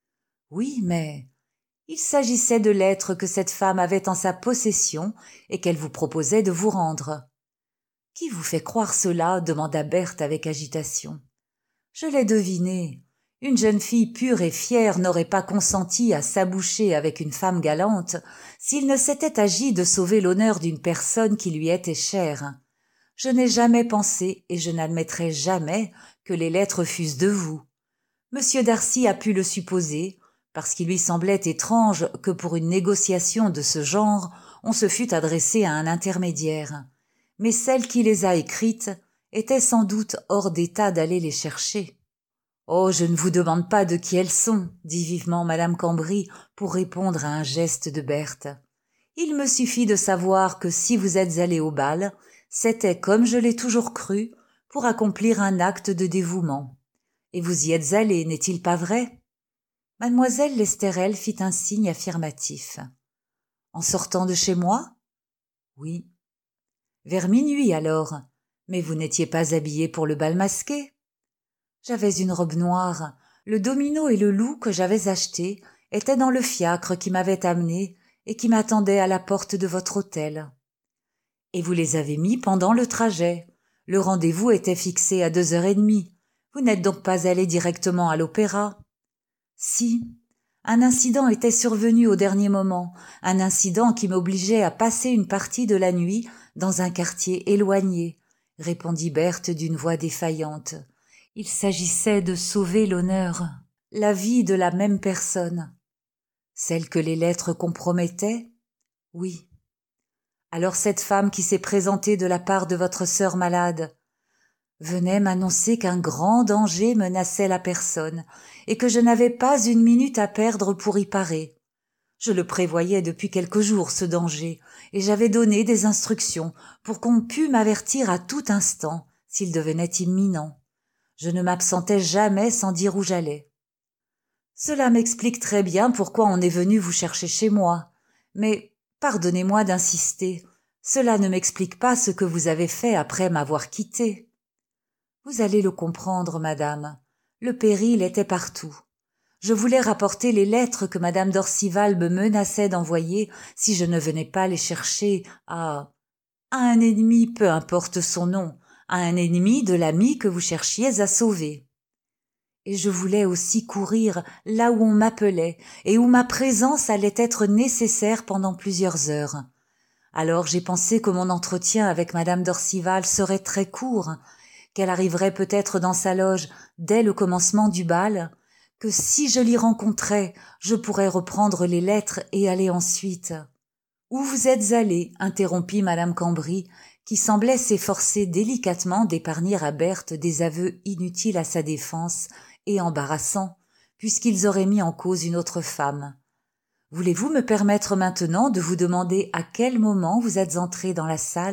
Oui, mais il s'agissait de lettres que cette femme avait en sa possession et qu'elle vous proposait de vous rendre. Qui vous fait croire cela? Demanda Berthe avec agitation. Je l'ai deviné. Une jeune fille pure et fière n'aurait pas consenti à s'aboucher avec une femme galante s'il ne s'était agi de sauver l'honneur d'une personne qui lui était chère. Je n'ai jamais pensé et je n'admettrai jamais que les lettres fussent de vous. Monsieur Darcy a pu le supposer, parce qu'il lui semblait étrange que pour une négociation de ce genre, on se fût adressé à un intermédiaire. Mais celle qui les a écrites était sans doute hors d'état d'aller les chercher. « Oh, je ne vous demande pas de qui elles sont, » dit vivement madame Cambry pour répondre à un geste de Berthe. « Il me suffit de savoir que si vous êtes allé au bal, c'était, comme je l'ai toujours cru, pour accomplir un acte de dévouement. Et vous y êtes allé, n'est-il pas vrai ?» Mademoiselle Lesterel fit un signe affirmatif. « En sortant de chez moi ?»« Oui. »« Vers minuit alors. Mais vous n'étiez pas habillée pour le bal masqué ?» J'avais une robe noire. Le domino et le loup que j'avais achetés étaient dans le fiacre qui m'avait amené et qui m'attendait à la porte de votre hôtel. Et vous les avez mis pendant le trajet. Le rendez-vous était fixé à deux heures et demie. Vous n'êtes donc pas allé directement à l'opéra? Si. Un incident était survenu au dernier moment, un incident qui m'obligeait à passer une partie de la nuit dans un quartier éloigné, répondit Berthe d'une voix défaillante. Il s'agissait de sauver l'honneur, la vie de la même personne. Celle que les lettres compromettaient? Oui. Alors cette femme qui s'est présentée de la part de votre sœur malade venait m'annoncer qu'un grand danger menaçait la personne et que je n'avais pas une minute à perdre pour y parer. Je le prévoyais depuis quelques jours, ce danger, et j'avais donné des instructions pour qu'on pût m'avertir à tout instant s'il devenait imminent. Je ne m'absentais jamais sans dire où j'allais. Cela m'explique très bien pourquoi on est venu vous chercher chez moi. Mais pardonnez-moi d'insister, cela ne m'explique pas ce que vous avez fait après m'avoir quitté. Vous allez le comprendre, madame. Le péril était partout. Je voulais rapporter les lettres que madame d'Orcival me menaçait d'envoyer si je ne venais pas les chercher à... à un ennemi, peu importe son nom, à un ennemi de l'ami que vous cherchiez à sauver. Et je voulais aussi courir là où on m'appelait et où ma présence allait être nécessaire pendant plusieurs heures. Alors j'ai pensé que mon entretien avec madame d'Orcival serait très court, qu'elle arriverait peut-être dans sa loge dès le commencement du bal, que si je l'y rencontrais, je pourrais reprendre les lettres et aller ensuite. « Où vous êtes allé ?» interrompit madame Cambry, qui semblait s'efforcer délicatement d'épargner à Berthe des aveux inutiles à sa défense et embarrassants, puisqu'ils auraient mis en cause une autre femme. « Voulez-vous me permettre maintenant de vous demander à quel moment vous êtes entré dans la salle ?»«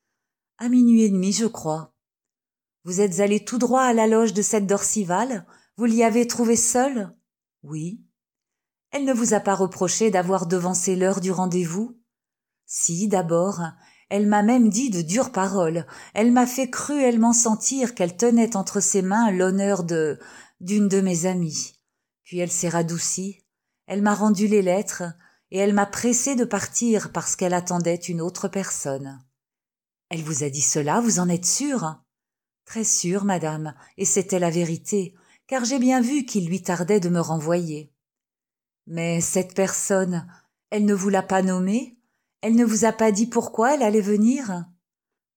À minuit et demi, je crois. » « Vous êtes allé tout droit à la loge de cette d'Orcival? Vous l'y avez trouvée seule ?»« Oui. » « Elle ne vous a pas reproché d'avoir devancé l'heure du rendez-vous ? » ?»« Si, d'abord. Elle m'a même dit de dures paroles. Elle m'a fait cruellement sentir qu'elle tenait entre ses mains l'honneur de... d'une de mes amies. Puis elle s'est radoucie. Elle m'a rendu les lettres et elle m'a pressée de partir parce qu'elle attendait une autre personne. »« Elle vous a dit cela, vous en êtes sûre ? » ?»« Très sûre, madame, et c'était la vérité, car j'ai bien vu qu'il lui tardait de me renvoyer. »« Mais cette personne, elle ne vous l'a pas nommée ? Elle ne vous a pas dit pourquoi elle allait venir ? »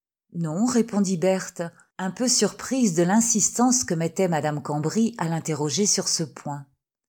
« Non, répondit Berthe, un peu surprise de l'insistance que mettait madame Cambry à l'interroger sur ce point.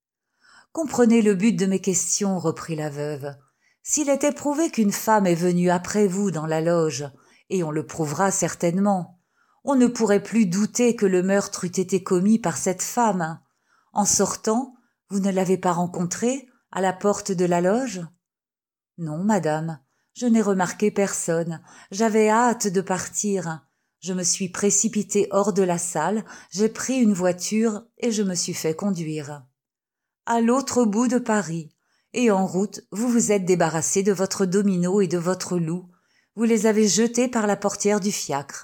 « Comprenez le but de mes questions, reprit la veuve. S'il était prouvé qu'une femme est venue après vous dans la loge, et on le prouvera certainement, on ne pourrait plus douter que le meurtre eût été commis par cette femme. En sortant, vous ne l'avez pas rencontrée à la porte de la loge ? Non, madame, je n'ai remarqué personne. J'avais hâte de partir. Je me suis précipitée hors de la salle, j'ai pris une voiture et je me suis fait conduire. À l'autre bout de Paris, et en route, vous vous êtes débarrassé de votre domino et de votre loup. Vous les avez jetés par la portière du fiacre.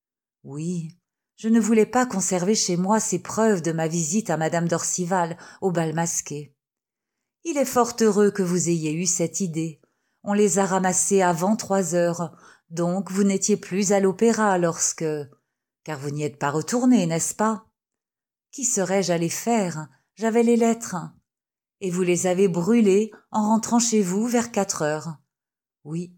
Oui, je ne voulais pas conserver chez moi ces preuves de ma visite à madame d'Orcival au bal masqué. Il est fort heureux que vous ayez eu cette idée. On les a ramassés avant trois heures, donc vous n'étiez plus à l'opéra lorsque... Car vous n'y êtes pas retourné, n'est-ce pas? Qu'y serais-je allé faire? J'avais les lettres. Et vous les avez brûlées en rentrant chez vous vers quatre heures. Oui.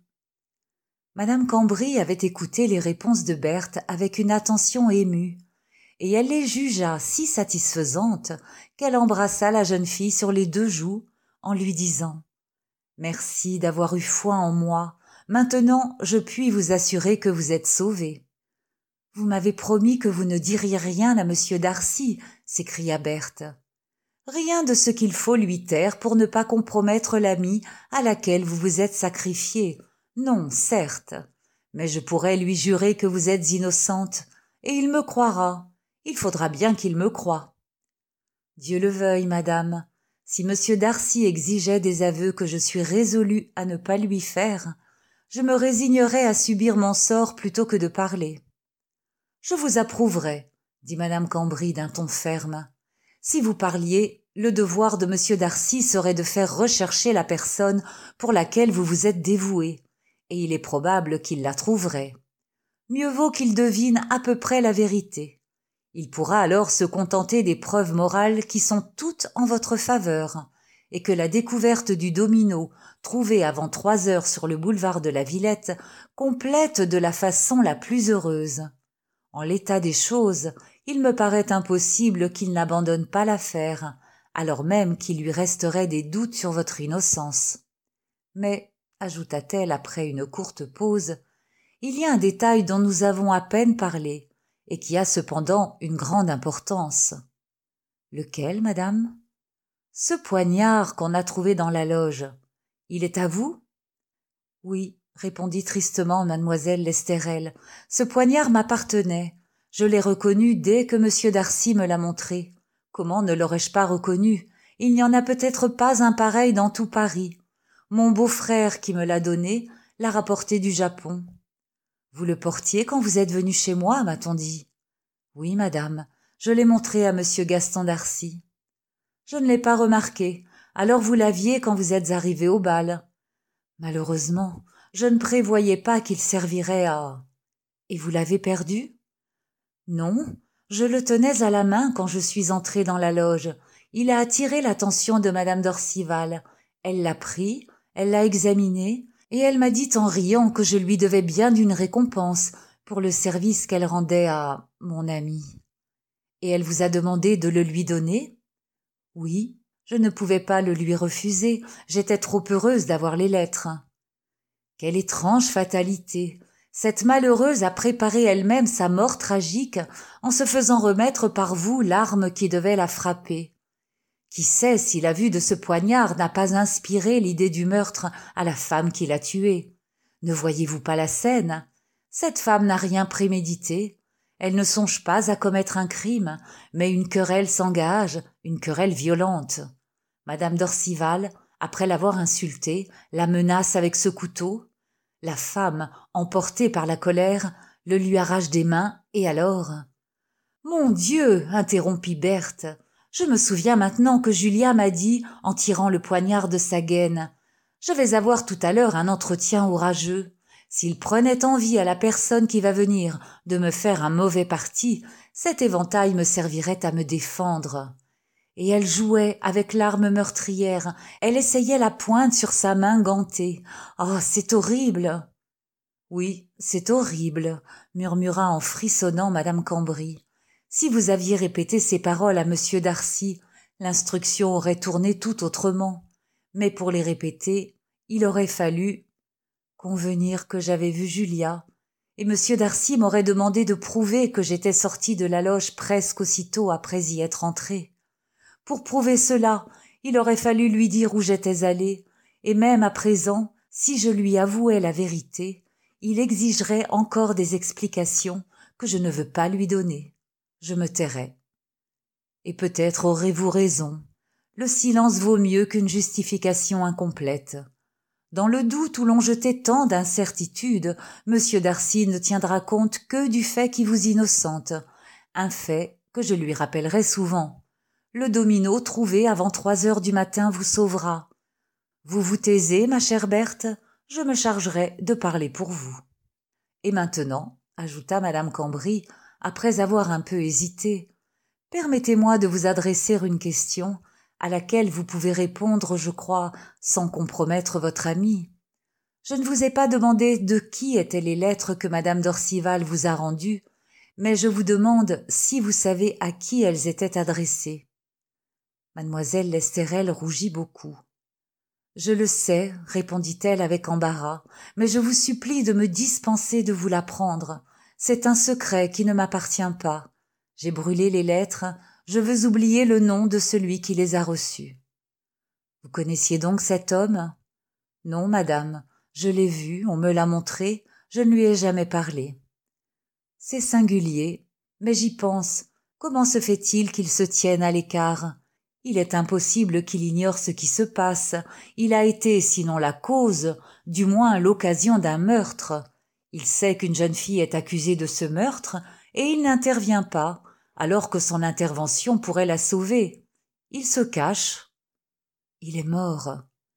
Madame Cambry avait écouté les réponses de Berthe avec une attention émue, et elle les jugea si satisfaisantes qu'elle embrassa la jeune fille sur les deux joues en lui disant « Merci d'avoir eu foi en moi. Maintenant, je puis vous assurer que vous êtes sauvée. »« Vous m'avez promis que vous ne diriez rien à monsieur Darcy, » s'écria Berthe. « Rien de ce qu'il faut lui taire pour ne pas compromettre l'amie à laquelle vous vous êtes sacrifiée. Non, certes, mais je pourrais lui jurer que vous êtes innocente, et il me croira. Il faudra bien qu'il me croie. »« Dieu le veuille, madame. Si monsieur Darcy exigeait des aveux que je suis résolue à ne pas lui faire, je me résignerais à subir mon sort plutôt que de parler. »« Je vous approuverai, » dit madame Cambry d'un ton ferme. « Si vous parliez, le devoir de monsieur Darcy serait de faire rechercher la personne pour laquelle vous vous êtes dévouée, et il est probable qu'il la trouverait. Mieux vaut qu'il devine à peu près la vérité. Il pourra alors se contenter des preuves morales qui sont toutes en votre faveur, et que la découverte du domino, trouvé avant trois heures sur le boulevard de la Villette, complète de la façon la plus heureuse. En l'état des choses, il me paraît impossible qu'il n'abandonne pas l'affaire, alors même qu'il lui resterait des doutes sur votre innocence. Mais, ajouta-t-elle après une courte pause, il y a un détail dont nous avons à peine parlé, et qui a cependant une grande importance. « Lequel, madame ? » ?»« Ce poignard qu'on a trouvé dans la loge. Il est à vous ? » ?»« Oui, » répondit tristement mademoiselle Lesterel. « Ce poignard m'appartenait. Je l'ai reconnu dès que monsieur Darcy me l'a montré. Comment ne l'aurais-je pas reconnu ? Il n'y en a peut-être pas un pareil dans tout Paris. Mon beau-frère qui me l'a donné l'a rapporté du Japon. » « Vous le portiez quand vous êtes venu chez moi, m'a-t-on dit. »« Oui, madame, je l'ai montré à monsieur Gaston Darcy. »« Je ne l'ai pas remarqué, alors vous l'aviez quand vous êtes arrivé au bal. »« Malheureusement, je ne prévoyais pas qu'il servirait à... »« Et vous l'avez perdu ?»« Non, je le tenais à la main quand je suis entrée dans la loge. Il a attiré l'attention de madame d'Orcival. Elle l'a pris, elle l'a examiné, et elle m'a dit en riant que je lui devais bien d'une récompense pour le service qu'elle rendait à mon ami. Et elle vous a demandé de le lui donner ? Oui, je ne pouvais pas le lui refuser, j'étais trop heureuse d'avoir les lettres. Quelle étrange fatalité ! Cette malheureuse a préparé elle-même sa mort tragique en se faisant remettre par vous l'arme qui devait la frapper. Qui sait si la vue de ce poignard n'a pas inspiré l'idée du meurtre à la femme qui l'a tué ? Ne voyez-vous pas la scène ? Cette femme n'a rien prémédité. Elle ne songe pas à commettre un crime, mais une querelle s'engage, une querelle violente. Madame d'Orcival, après l'avoir insultée, la menace avec ce couteau. La femme, emportée par la colère, le lui arrache des mains, et alors... « Mon Dieu !» interrompit Berthe. « Je me souviens maintenant que Julia m'a dit, en tirant le poignard de sa gaine, « Je vais avoir tout à l'heure un entretien orageux. S'il prenait envie à la personne qui va venir de me faire un mauvais parti, cet éventail me servirait à me défendre. » Et elle jouait avec l'arme meurtrière, elle essayait la pointe sur sa main gantée. « Oh, c'est horrible !»« Oui, c'est horrible, murmura en frissonnant madame Cambry. Si vous aviez répété ces paroles à monsieur Darcy, l'instruction aurait tourné tout autrement. Mais pour les répéter, il aurait fallu convenir que j'avais vu Julia, et monsieur Darcy m'aurait demandé de prouver que j'étais sortie de la loge presque aussitôt après y être entrée. Pour prouver cela, il aurait fallu lui dire où j'étais allée, et même à présent, si je lui avouais la vérité, il exigerait encore des explications que je ne veux pas lui donner. Je me tairai. Et peut-être aurez-vous raison. Le silence vaut mieux qu'une justification incomplète. Dans le doute où l'on jetait tant d'incertitudes, monsieur Darcy ne tiendra compte que du fait qui vous innocente, un fait que je lui rappellerai souvent. Le domino trouvé avant trois heures du matin vous sauvera. Vous vous taisez, ma chère Berthe, je me chargerai de parler pour vous. Et maintenant, ajouta madame Cambry, après avoir un peu hésité, permettez-moi de vous adresser une question à laquelle vous pouvez répondre, je crois, sans compromettre votre amie. Je ne vous ai pas demandé de qui étaient les lettres que madame d'Orcival vous a rendues, mais je vous demande si vous savez à qui elles étaient adressées. Mademoiselle Lesterel rougit beaucoup. Je le sais, répondit-elle avec embarras, mais je vous supplie de me dispenser de vous l'apprendre. C'est un secret qui ne m'appartient pas. J'ai brûlé les lettres, je veux oublier le nom de celui qui les a reçues. Vous connaissiez donc cet homme? Non, madame, je l'ai vu, on me l'a montré, je ne lui ai jamais parlé. C'est singulier, mais j'y pense. Comment se fait-il qu'il se tienne à l'écart? Il est impossible qu'il ignore ce qui se passe. Il a été, sinon la cause, du moins l'occasion d'un meurtre. Il sait qu'une jeune fille est accusée de ce meurtre, et il n'intervient pas, alors que son intervention pourrait la sauver. Il se cache. Il est mort.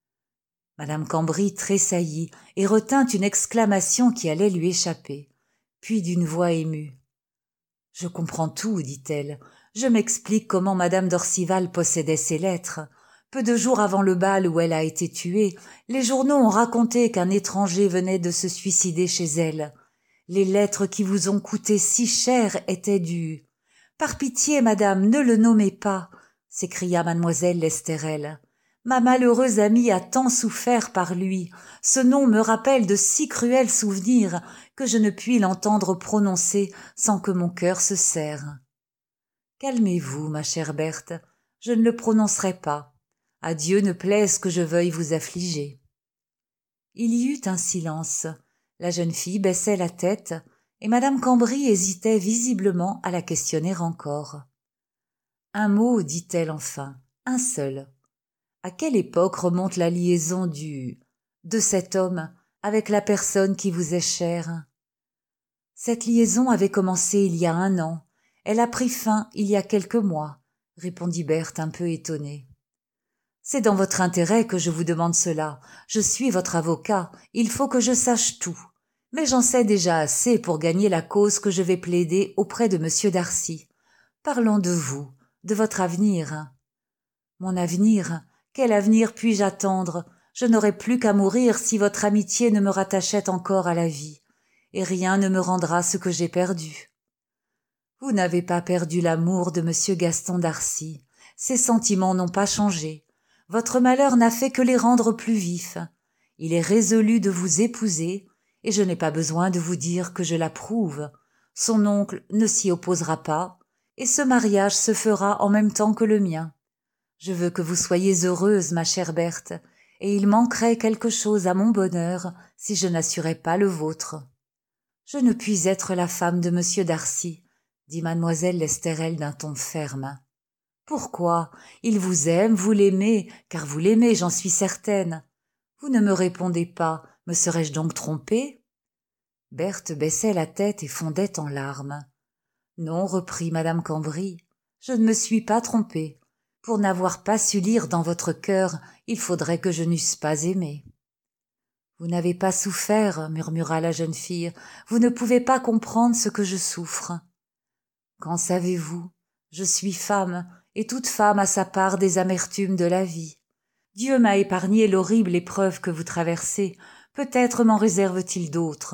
Madame Cambry tressaillit et retint une exclamation qui allait lui échapper. Puis d'une voix émue. « Je comprends tout, dit-elle. Je m'explique comment madame d'Orcival possédait ces lettres. Peu de jours avant le bal où elle a été tuée, les journaux ont raconté qu'un étranger venait de se suicider chez elle. Les lettres qui vous ont coûté si cher étaient dues. « Par pitié, madame, ne le nommez pas !» s'écria mademoiselle Lesterel. « Ma malheureuse amie a tant souffert par lui. Ce nom me rappelle de si cruels souvenirs que je ne puis l'entendre prononcer sans que mon cœur se serre. » Calmez-vous, ma chère Berthe, je ne le prononcerai pas. À Dieu ne plaise que je veuille vous affliger. Il y eut un silence. La jeune fille baissait la tête, et madame Cambry hésitait visiblement à la questionner encore. Un mot, dit-elle enfin, un seul. À quelle époque remonte la liaison du... de cet homme avec la personne qui vous est chère? Cette liaison avait commencé il y a un an. Elle a pris fin il y a quelques mois, répondit Berthe un peu étonnée. C'est dans votre intérêt que je vous demande cela. Je suis votre avocat, il faut que je sache tout. Mais j'en sais déjà assez pour gagner la cause que je vais plaider auprès de monsieur Darcy. Parlons de vous, de votre avenir. Mon avenir? Quel avenir puis-je attendre? Je n'aurais plus qu'à mourir si votre amitié ne me rattachait encore à la vie, et rien ne me rendra ce que j'ai perdu. Vous n'avez pas perdu l'amour de monsieur Gaston Darcy. Ses sentiments n'ont pas changé. Votre malheur n'a fait que les rendre plus vifs. Il est résolu de vous épouser, et je n'ai pas besoin de vous dire que je l'approuve. Son oncle ne s'y opposera pas, et ce mariage se fera en même temps que le mien. Je veux que vous soyez heureuse, ma chère Berthe, et il manquerait quelque chose à mon bonheur si je n'assurais pas le vôtre. Je ne puis être la femme de monsieur Darcy, dit mademoiselle Lesterel d'un ton ferme. Pourquoi? Il vous aime, vous l'aimez, car vous l'aimez, j'en suis certaine. Vous ne me répondez pas, me serais-je donc trompée? Berthe baissait la tête et fondait en larmes. Non, reprit madame Cambry, je ne me suis pas trompée. Pour n'avoir pas su lire dans votre cœur, il faudrait que je n'eusse pas aimé. Vous n'avez pas souffert, murmura la jeune fille, vous ne pouvez pas comprendre ce que je souffre. Qu'en savez-vous? Je suis femme, et toute femme a sa part des amertumes de la vie. Dieu m'a épargné l'horrible épreuve que vous traversez, peut-être m'en réserve-t-il d'autres.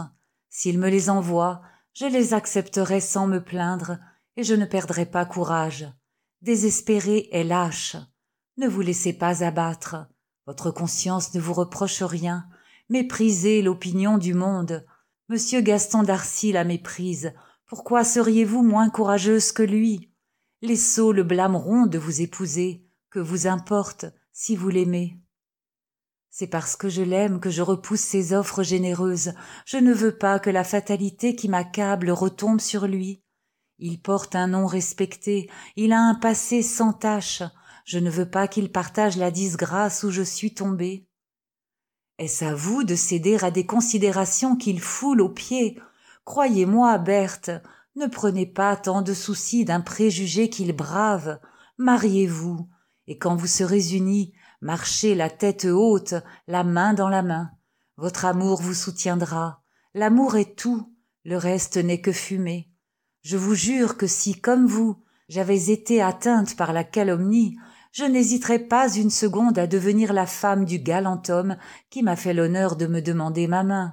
S'il me les envoie, je les accepterai sans me plaindre, et je ne perdrai pas courage. Désespéré et lâche. Ne vous laissez pas abattre. Votre conscience ne vous reproche rien. Méprisez l'opinion du monde. Monsieur Gaston d'Arcy la méprise. Pourquoi seriez-vous moins courageuse que lui? Les sots le blâmeront de vous épouser. Que vous importe, si vous l'aimez? C'est parce que je l'aime que je repousse ses offres généreuses. Je ne veux pas que la fatalité qui m'accable retombe sur lui. Il porte un nom respecté, il a un passé sans tache. Je ne veux pas qu'il partage la disgrâce où je suis tombée. Est-ce à vous de céder à des considérations qu'il foule aux pieds? Croyez-moi, Berthe, ne prenez pas tant de soucis d'un préjugé qu'il brave. Mariez-vous, et quand vous serez unis, marchez la tête haute, la main dans la main. Votre amour vous soutiendra. L'amour est tout, le reste n'est que fumée. Je vous jure que si, comme vous, j'avais été atteinte par la calomnie, je n'hésiterais pas une seconde à devenir la femme du galant homme qui m'a fait l'honneur de me demander ma main.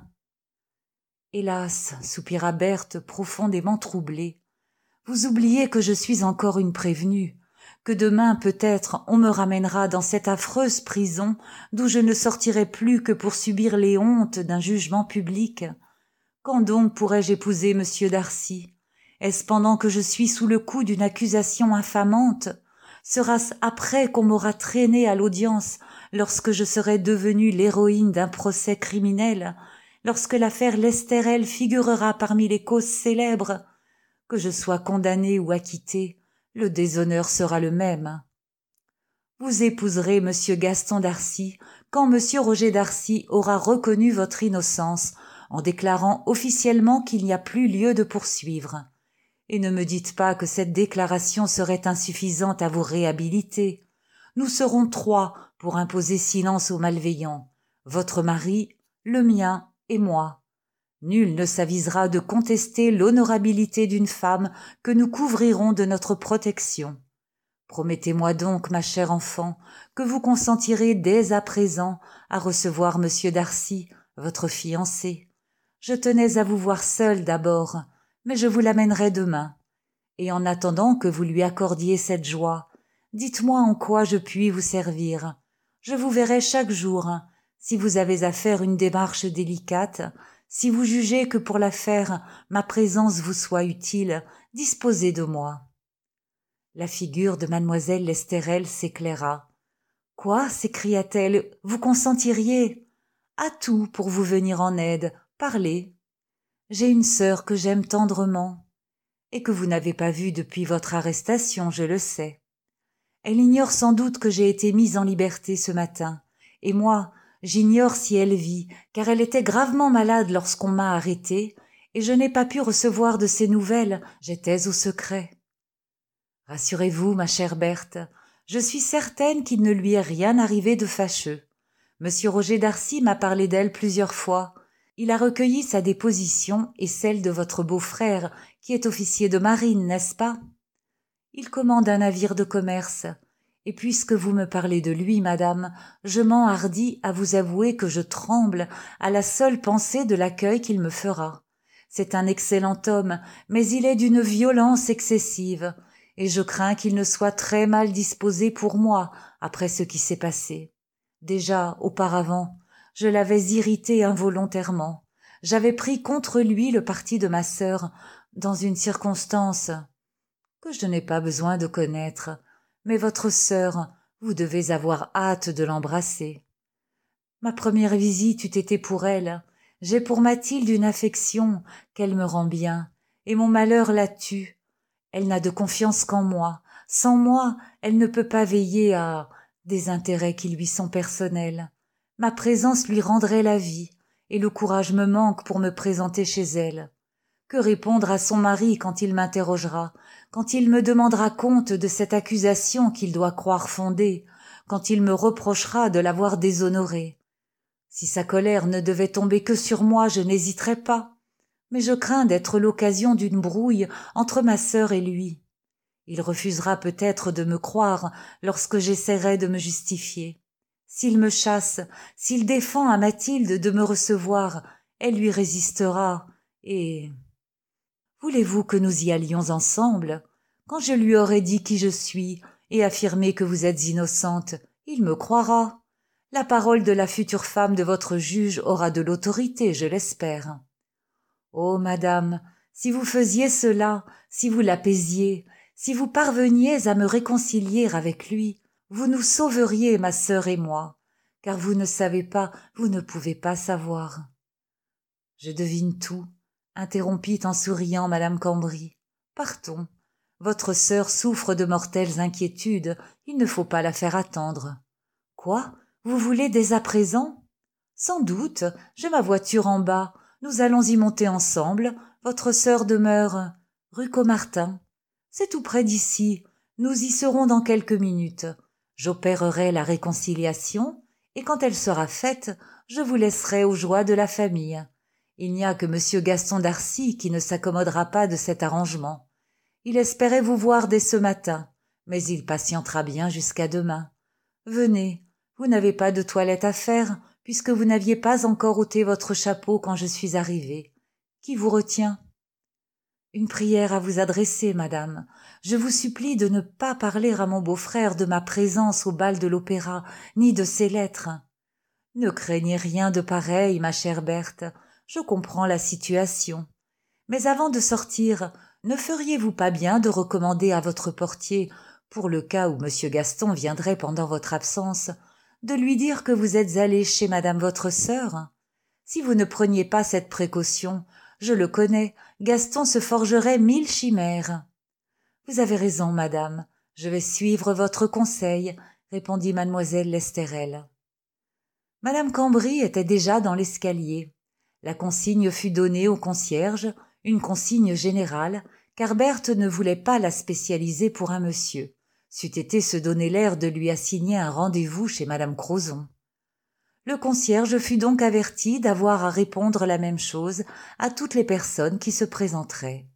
Hélas, soupira Berthe profondément troublée, vous oubliez que je suis encore une prévenue, que demain peut-être on me ramènera dans cette affreuse prison d'où je ne sortirai plus que pour subir les hontes d'un jugement public. Quand donc pourrais-je épouser monsieur Darcy? Est-ce pendant que je suis sous le coup d'une accusation infamante? Sera-ce après qu'on m'aura traînée à l'audience, lorsque je serai devenue l'héroïne d'un procès criminel, lorsque l'affaire Lesterel figurera parmi les causes célèbres? Que je sois condamnée ou acquittée, le déshonneur sera le même. Vous épouserez monsieur Gaston d'Arcy quand monsieur Roger d'Arcy aura reconnu votre innocence en déclarant officiellement qu'il n'y a plus lieu de poursuivre. Et ne me dites pas que cette déclaration serait insuffisante à vous réhabiliter. Nous serons trois pour imposer silence aux malveillants, votre mari, le mien et moi. Nul ne s'avisera de contester l'honorabilité d'une femme que nous couvrirons de notre protection. Promettez-moi donc, ma chère enfant, que vous consentirez dès à présent à recevoir monsieur Darcy, votre fiancé. Je tenais à vous voir seule d'abord, mais je vous l'amènerai demain. Et en attendant que vous lui accordiez cette joie, dites-moi en quoi je puis vous servir. Je vous verrai chaque jour. Si vous avez à faire une démarche délicate, si vous jugez que pour la faire, ma présence vous soit utile, disposez de moi. La figure de mademoiselle Lesterel s'éclaira. Quoi, s'écria-t-elle, vous consentiriez? À tout pour vous venir en aide, parlez. J'ai une sœur que j'aime tendrement, et que vous n'avez pas vue depuis votre arrestation, je le sais. Elle ignore sans doute que j'ai été mise en liberté ce matin, et moi, j'ignore si elle vit, car elle était gravement malade lorsqu'on m'a arrêtée, et je n'ai pas pu recevoir de ses nouvelles, j'étais au secret. Rassurez-vous, ma chère Berthe, je suis certaine qu'il ne lui est rien arrivé de fâcheux. Monsieur Roger d'Arcy m'a parlé d'elle plusieurs fois. Il a recueilli sa déposition et celle de votre beau-frère, qui est officier de marine, n'est-ce pas? Il commande un navire de commerce. Et puisque vous me parlez de lui, madame, je m'enhardis à vous avouer que je tremble à la seule pensée de l'accueil qu'il me fera. C'est un excellent homme, mais il est d'une violence excessive, et je crains qu'il ne soit très mal disposé pour moi après ce qui s'est passé. Déjà, auparavant, je l'avais irrité involontairement. J'avais pris contre lui le parti de ma sœur dans une circonstance que je n'ai pas besoin de connaître, mais votre sœur, vous devez avoir hâte de l'embrasser. Ma première visite eût été pour elle. J'ai pour Mathilde une affection qu'elle me rend bien, et mon malheur la tue. Elle n'a de confiance qu'en moi. Sans moi, elle ne peut pas veiller à des intérêts qui lui sont personnels. Ma présence lui rendrait la vie, et le courage me manque pour me présenter chez elle. Que répondre à son mari quand il m'interrogera, quand il me demandera compte de cette accusation qu'il doit croire fondée, quand il me reprochera de l'avoir déshonorée? Si sa colère ne devait tomber que sur moi, je n'hésiterais pas, mais je crains d'être l'occasion d'une brouille entre ma sœur et lui. Il refusera peut-être de me croire lorsque j'essaierai de me justifier. S'il me chasse, s'il défend à Mathilde de me recevoir, elle lui résistera, Et voulez-vous que nous y allions ensemble? Quand je lui aurai dit qui je suis et affirmé que vous êtes innocente, il me croira. La parole de la future femme de votre juge aura de l'autorité, je l'espère. Oh, madame, si vous faisiez cela, si vous l'apaisiez, si vous parveniez à me réconcilier avec lui, vous nous sauveriez, ma sœur et moi, car vous ne savez pas, vous ne pouvez pas savoir. Je devine tout, interrompit en souriant madame Cambry. Partons. Votre sœur souffre de mortelles inquiétudes, il ne faut pas la faire attendre. Quoi? Vous voulez dès à présent? Sans doute, j'ai ma voiture en bas, nous allons y monter ensemble, votre sœur demeure rue Caumartin. C'est tout près d'ici, nous y serons dans quelques minutes. J'opérerai la réconciliation, et quand elle sera faite, je vous laisserai aux joies de la famille. Il n'y a que monsieur Gaston d'Arcy qui ne s'accommodera pas de cet arrangement. Il espérait vous voir dès ce matin, mais il patientera bien jusqu'à demain. Venez, vous n'avez pas de toilette à faire, puisque vous n'aviez pas encore ôté votre chapeau quand je suis arrivée. Qui vous retient? Une prière à vous adresser, madame. Je vous supplie de ne pas parler à mon beau-frère de ma présence au bal de l'opéra, ni de ses lettres. Ne craignez rien de pareil, ma chère Berthe, je comprends la situation. Mais avant de sortir, ne feriez-vous pas bien de recommander à votre portier, pour le cas où monsieur Gaston viendrait pendant votre absence, de lui dire que vous êtes allé chez madame votre sœur? Si vous ne preniez pas cette précaution, je le connais, Gaston se forgerait mille chimères. Vous avez raison, madame, je vais suivre votre conseil, répondit mademoiselle Lesterel. Madame Cambry était déjà dans l'escalier. La consigne fut donnée au concierge, une consigne générale, car Berthe ne voulait pas la spécialiser pour un monsieur. C'eût été se donner l'air de lui assigner un rendez-vous chez madame Crozon. Le concierge fut donc averti d'avoir à répondre la même chose à toutes les personnes qui se présenteraient.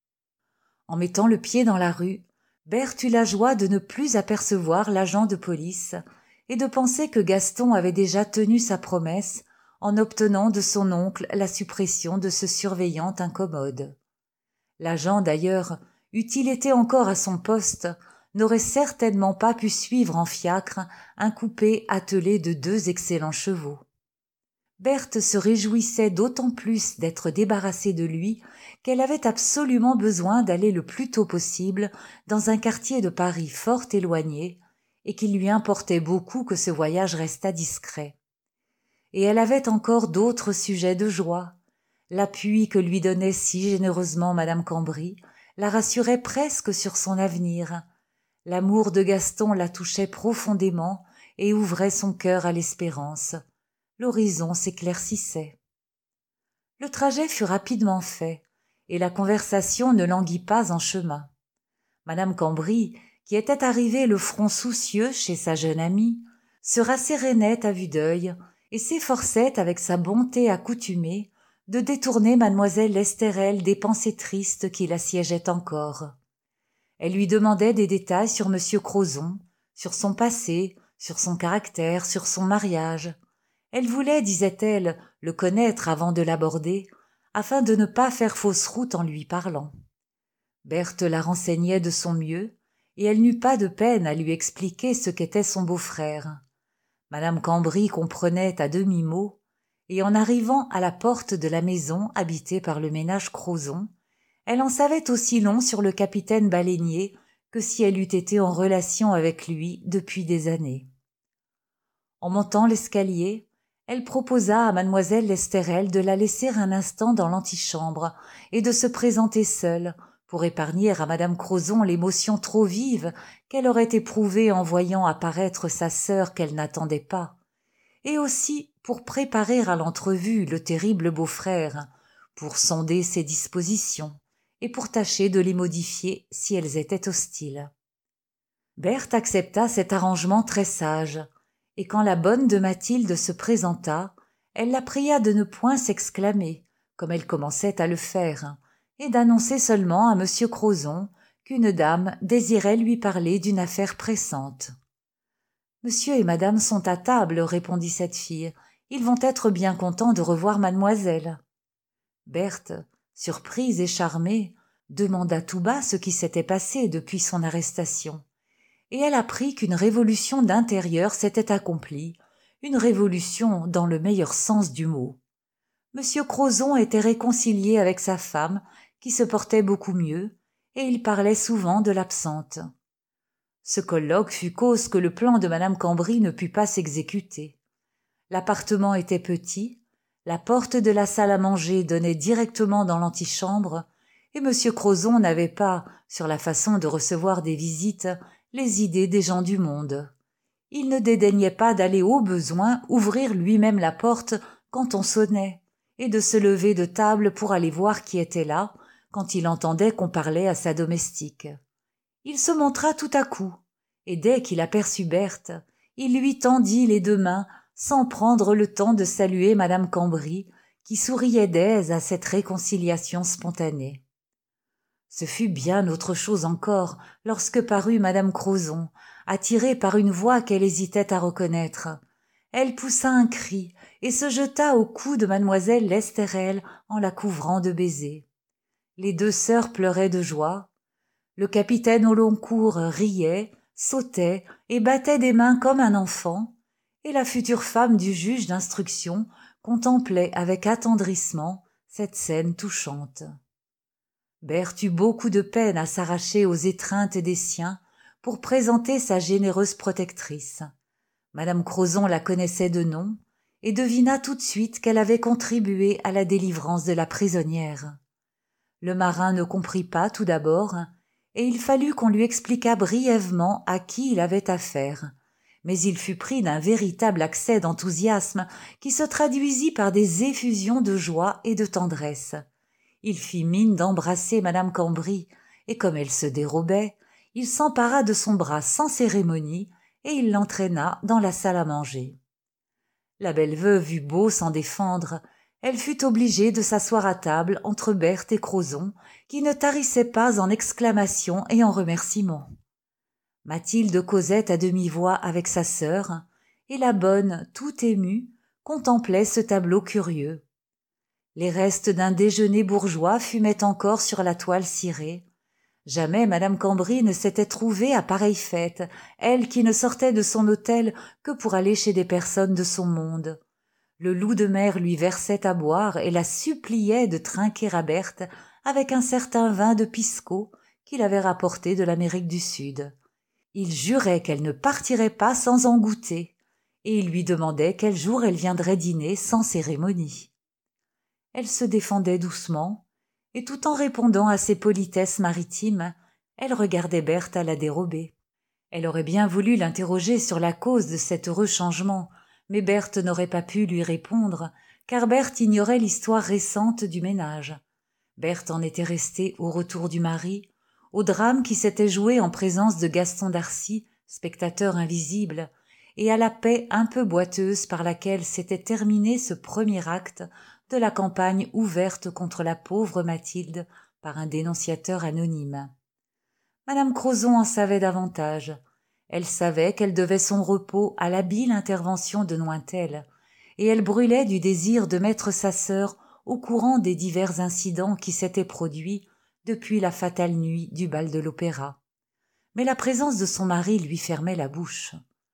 En mettant le pied dans la rue, Berthe eut la joie de ne plus apercevoir l'agent de police et de penser que Gaston avait déjà tenu sa promesse en obtenant de son oncle la suppression de ce surveillant incommode. L'agent, d'ailleurs, eût-il été encore à son poste, n'aurait certainement pas pu suivre en fiacre un coupé attelé de deux excellents chevaux. Berthe se réjouissait d'autant plus d'être débarrassée de lui qu'elle avait absolument besoin d'aller le plus tôt possible dans un quartier de Paris fort éloigné et qu'il lui importait beaucoup que ce voyage restât discret. Et elle avait encore d'autres sujets de joie. L'appui que lui donnait si généreusement madame Cambry la rassurait presque sur son avenir. L'amour de Gaston la touchait profondément et ouvrait son cœur à l'espérance. L'horizon s'éclaircissait. Le trajet fut rapidement fait, et la conversation ne languit pas en chemin. Madame Cambry, qui était arrivée le front soucieux chez sa jeune amie, se rassérénait à vue d'œil et s'efforçait avec sa bonté accoutumée de détourner mademoiselle Lesterel des pensées tristes qui l'assiégeaient encore. Elle lui demandait des détails sur monsieur Crozon, sur son passé, sur son caractère, sur son mariage. Elle voulait, disait-elle, le connaître avant de l'aborder, afin de ne pas faire fausse route en lui parlant. Berthe la renseignait de son mieux, et elle n'eut pas de peine à lui expliquer ce qu'était son beau-frère. Madame Cambry comprenait à demi-mot, et en arrivant à la porte de la maison habitée par le ménage Crozon, elle en savait aussi long sur le capitaine baleinier que si elle eût été en relation avec lui depuis des années. En montant l'escalier, elle proposa à mademoiselle Lesterel de la laisser un instant dans l'antichambre et de se présenter seule, pour épargner à madame Crozon l'émotion trop vive qu'elle aurait éprouvée en voyant apparaître sa sœur qu'elle n'attendait pas, et aussi pour préparer à l'entrevue le terrible beau-frère, pour sonder ses dispositions et pour tâcher de les modifier si elles étaient hostiles. Berthe accepta cet arrangement très sage, et quand la bonne de Mathilde se présenta, elle la pria de ne point s'exclamer, comme elle commençait à le faire, et d'annoncer seulement à monsieur Crozon qu'une dame désirait lui parler d'une affaire pressante. « Monsieur et madame sont à table, » répondit cette fille. « Ils vont être bien contents de revoir mademoiselle. » Berthe, surprise et charmée, demanda tout bas ce qui s'était passé depuis son arrestation, et elle apprit qu'une révolution d'intérieur s'était accomplie, une révolution dans le meilleur sens du mot. Monsieur Crozon était réconcilié avec sa femme, qui se portait beaucoup mieux, et il parlait souvent de l'absente. Ce colloque fut cause que le plan de madame Cambry ne put pas s'exécuter. L'appartement était petit, la porte de la salle à manger donnait directement dans l'antichambre, et monsieur Crozon n'avait pas, sur la façon de recevoir des visites, les idées des gens du monde. Il ne dédaignait pas d'aller au besoin ouvrir lui-même la porte quand on sonnait, et de se lever de table pour aller voir qui était là, quand il entendait qu'on parlait à sa domestique. Il se montra tout à coup, et dès qu'il aperçut Berthe, il lui tendit les deux mains sans prendre le temps de saluer madame Cambry, qui souriait d'aise à cette réconciliation spontanée. Ce fut bien autre chose encore lorsque parut madame Crozon, attirée par une voix qu'elle hésitait à reconnaître. Elle poussa un cri et se jeta au cou de mademoiselle Lesterel en la couvrant de baisers. Les deux sœurs pleuraient de joie. Le capitaine au long cours riait, sautait et battait des mains comme un enfant, et la future femme du juge d'instruction contemplait avec attendrissement cette scène touchante. Berthe eut beaucoup de peine à s'arracher aux étreintes des siens pour présenter sa généreuse protectrice. Madame Crozon la connaissait de nom et devina tout de suite qu'elle avait contribué à la délivrance de la prisonnière. Le marin ne comprit pas tout d'abord, et il fallut qu'on lui expliquât brièvement à qui il avait affaire. Mais il fut pris d'un véritable accès d'enthousiasme qui se traduisit par des effusions de joie et de tendresse. Il fit mine d'embrasser madame Cambry, et comme elle se dérobait, il s'empara de son bras sans cérémonie, et il l'entraîna dans la salle à manger. La belle veuve eut beau s'en défendre, elle fut obligée de s'asseoir à table entre Berthe et Crozon, qui ne tarissaient pas en exclamations et en remerciements. Mathilde causait à demi-voix avec sa sœur, et la bonne, tout émue, contemplait ce tableau curieux. Les restes d'un déjeuner bourgeois fumaient encore sur la toile cirée. Jamais madame Cambry ne s'était trouvée à pareille fête, elle qui ne sortait de son hôtel que pour aller chez des personnes de son monde. Le loup de mer lui versait à boire et la suppliait de trinquer à Berthe avec un certain vin de pisco qu'il avait rapporté de l'Amérique du Sud. Il jurait qu'elle ne partirait pas sans en goûter, et il lui demandait quel jour elle viendrait dîner sans cérémonie. Elle se défendait doucement, et tout en répondant à ses politesses maritimes, elle regardait Berthe à la dérobée. Elle aurait bien voulu l'interroger sur la cause de cet heureux changement, mais Berthe n'aurait pas pu lui répondre, car Berthe ignorait l'histoire récente du ménage. Berthe en était restée au retour du mari, au drame qui s'était joué en présence de Gaston d'Arcy, spectateur invisible, et à la paix un peu boiteuse par laquelle s'était terminé ce premier acte de la campagne ouverte contre la pauvre Mathilde par un dénonciateur anonyme. Madame Crozon en savait davantage. Elle savait qu'elle devait son repos à l'habile intervention de Nointel, et elle brûlait du désir de mettre sa sœur au courant des divers incidents qui s'étaient produits depuis la fatale nuit du bal de l'Opéra. Mais la présence de son mari lui fermait la bouche.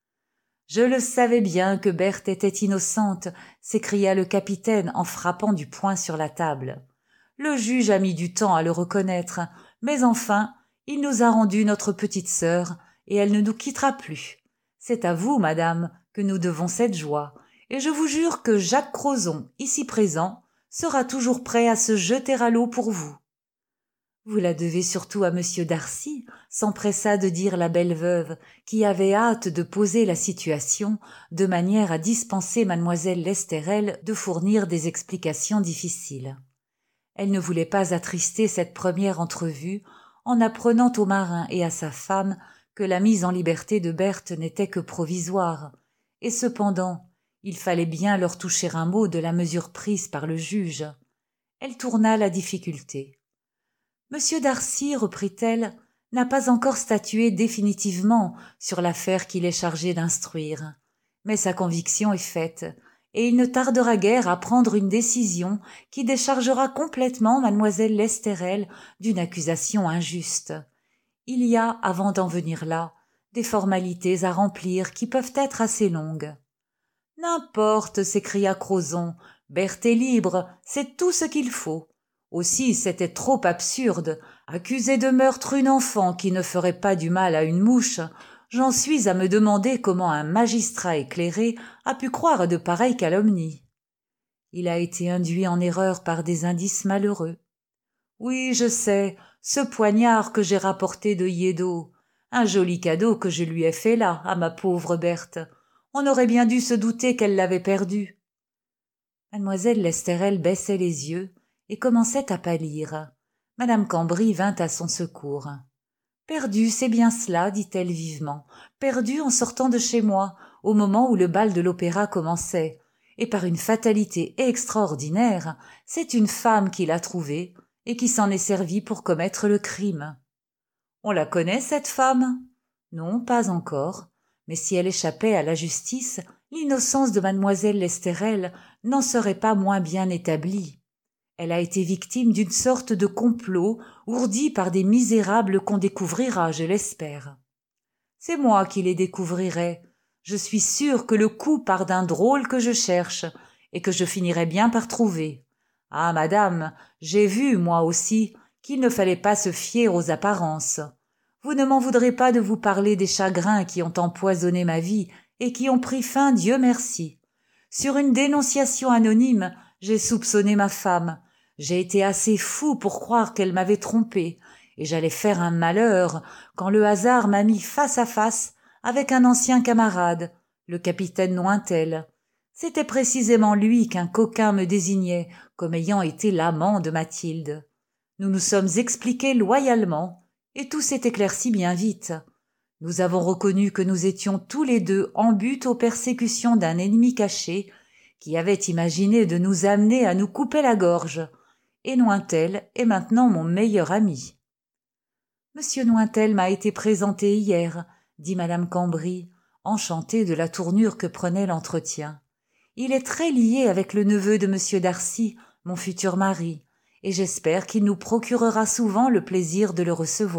« Je le savais bien que Berthe était innocente !» s'écria le capitaine en frappant du poing sur la table. « Le juge a mis du temps à le reconnaître, mais enfin, il nous a rendu notre petite sœur, et elle ne nous quittera plus. C'est à vous, madame, que nous devons cette joie, et je vous jure que Jacques Crozon, ici présent, sera toujours prêt à se jeter à l'eau pour vous. » « Vous la devez surtout à monsieur Darcy, » s'empressa de dire la belle veuve, qui avait hâte de poser la situation de manière à dispenser mademoiselle Lesterel de fournir des explications difficiles. Elle ne voulait pas attrister cette première entrevue en apprenant au marin et à sa femme que la mise en liberté de Berthe n'était que provisoire, et cependant, il fallait bien leur toucher un mot de la mesure prise par le juge. Elle tourna la difficulté. Monsieur Darcy, reprit-elle, n'a pas encore statué définitivement sur l'affaire qu'il est chargé d'instruire, mais sa conviction est faite, et il ne tardera guère à prendre une décision qui déchargera complètement mademoiselle Lesterel d'une accusation injuste. Il y a, avant d'en venir là, des formalités à remplir qui peuvent être assez longues. « N'importe, s'écria Crozon, Berthe est libre, c'est tout ce qu'il faut. Aussi, c'était trop absurde. Accuser de meurtre une enfant qui ne ferait pas du mal à une mouche, j'en suis à me demander comment un magistrat éclairé a pu croire à de pareilles calomnies. Il a été induit en erreur par des indices malheureux. Oui, je sais, ce poignard que j'ai rapporté de Yédo, un joli cadeau que je lui ai fait là, à ma pauvre Berthe. On aurait bien dû se douter qu'elle l'avait perdu. » Mademoiselle Lesterel baissait les yeux et commençait à pâlir. Madame Cambry vint à son secours. « Perdu, c'est bien cela, dit-elle vivement. Perdu en sortant de chez moi, au moment où le bal de l'opéra commençait. Et par une fatalité extraordinaire, c'est une femme qui l'a trouvée et qui s'en est servie pour commettre le crime. On la connaît, cette femme ? Non, pas encore. Mais si elle échappait à la justice, l'innocence de mademoiselle Lesterel n'en serait pas moins bien établie. Elle a été victime d'une sorte de complot ourdi par des misérables qu'on découvrira, je l'espère. C'est moi qui les découvrirai. Je suis sûre que le coup part d'un drôle que je cherche et que je finirai bien par trouver. Ah, madame, j'ai vu, moi aussi, qu'il ne fallait pas se fier aux apparences. Vous ne m'en voudrez pas de vous parler des chagrins qui ont empoisonné ma vie et qui ont pris fin, Dieu merci. Sur une dénonciation anonyme, j'ai soupçonné ma femme. J'ai été assez fou pour croire qu'elle m'avait trompé, et j'allais faire un malheur quand le hasard m'a mis face à face avec un ancien camarade, le capitaine Nointel. C'était précisément lui qu'un coquin me désignait comme ayant été l'amant de Mathilde. Nous nous sommes expliqués loyalement, et tout s'est éclairci bien vite. Nous avons reconnu que nous étions tous les deux en butte aux persécutions d'un ennemi caché qui avait imaginé de nous amener à nous couper la gorge, et Nointel est maintenant mon meilleur ami. « Monsieur Nointel m'a été présenté hier, » dit madame Cambry, enchantée de la tournure que prenait l'entretien. « Il est très lié avec le neveu de monsieur Darcy, mon futur mari, et j'espère qu'il nous procurera souvent le plaisir de le recevoir. »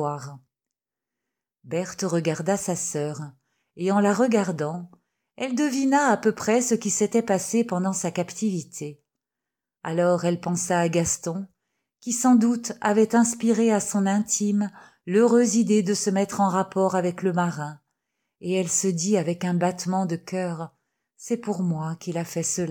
Berthe regarda sa sœur, et en la regardant, elle devina à peu près ce qui s'était passé pendant sa captivité. Alors elle pensa à Gaston, qui sans doute avait inspiré à son intime l'heureuse idée de se mettre en rapport avec le marin, et elle se dit avec un battement de cœur, « C'est pour moi qu'il a fait cela. »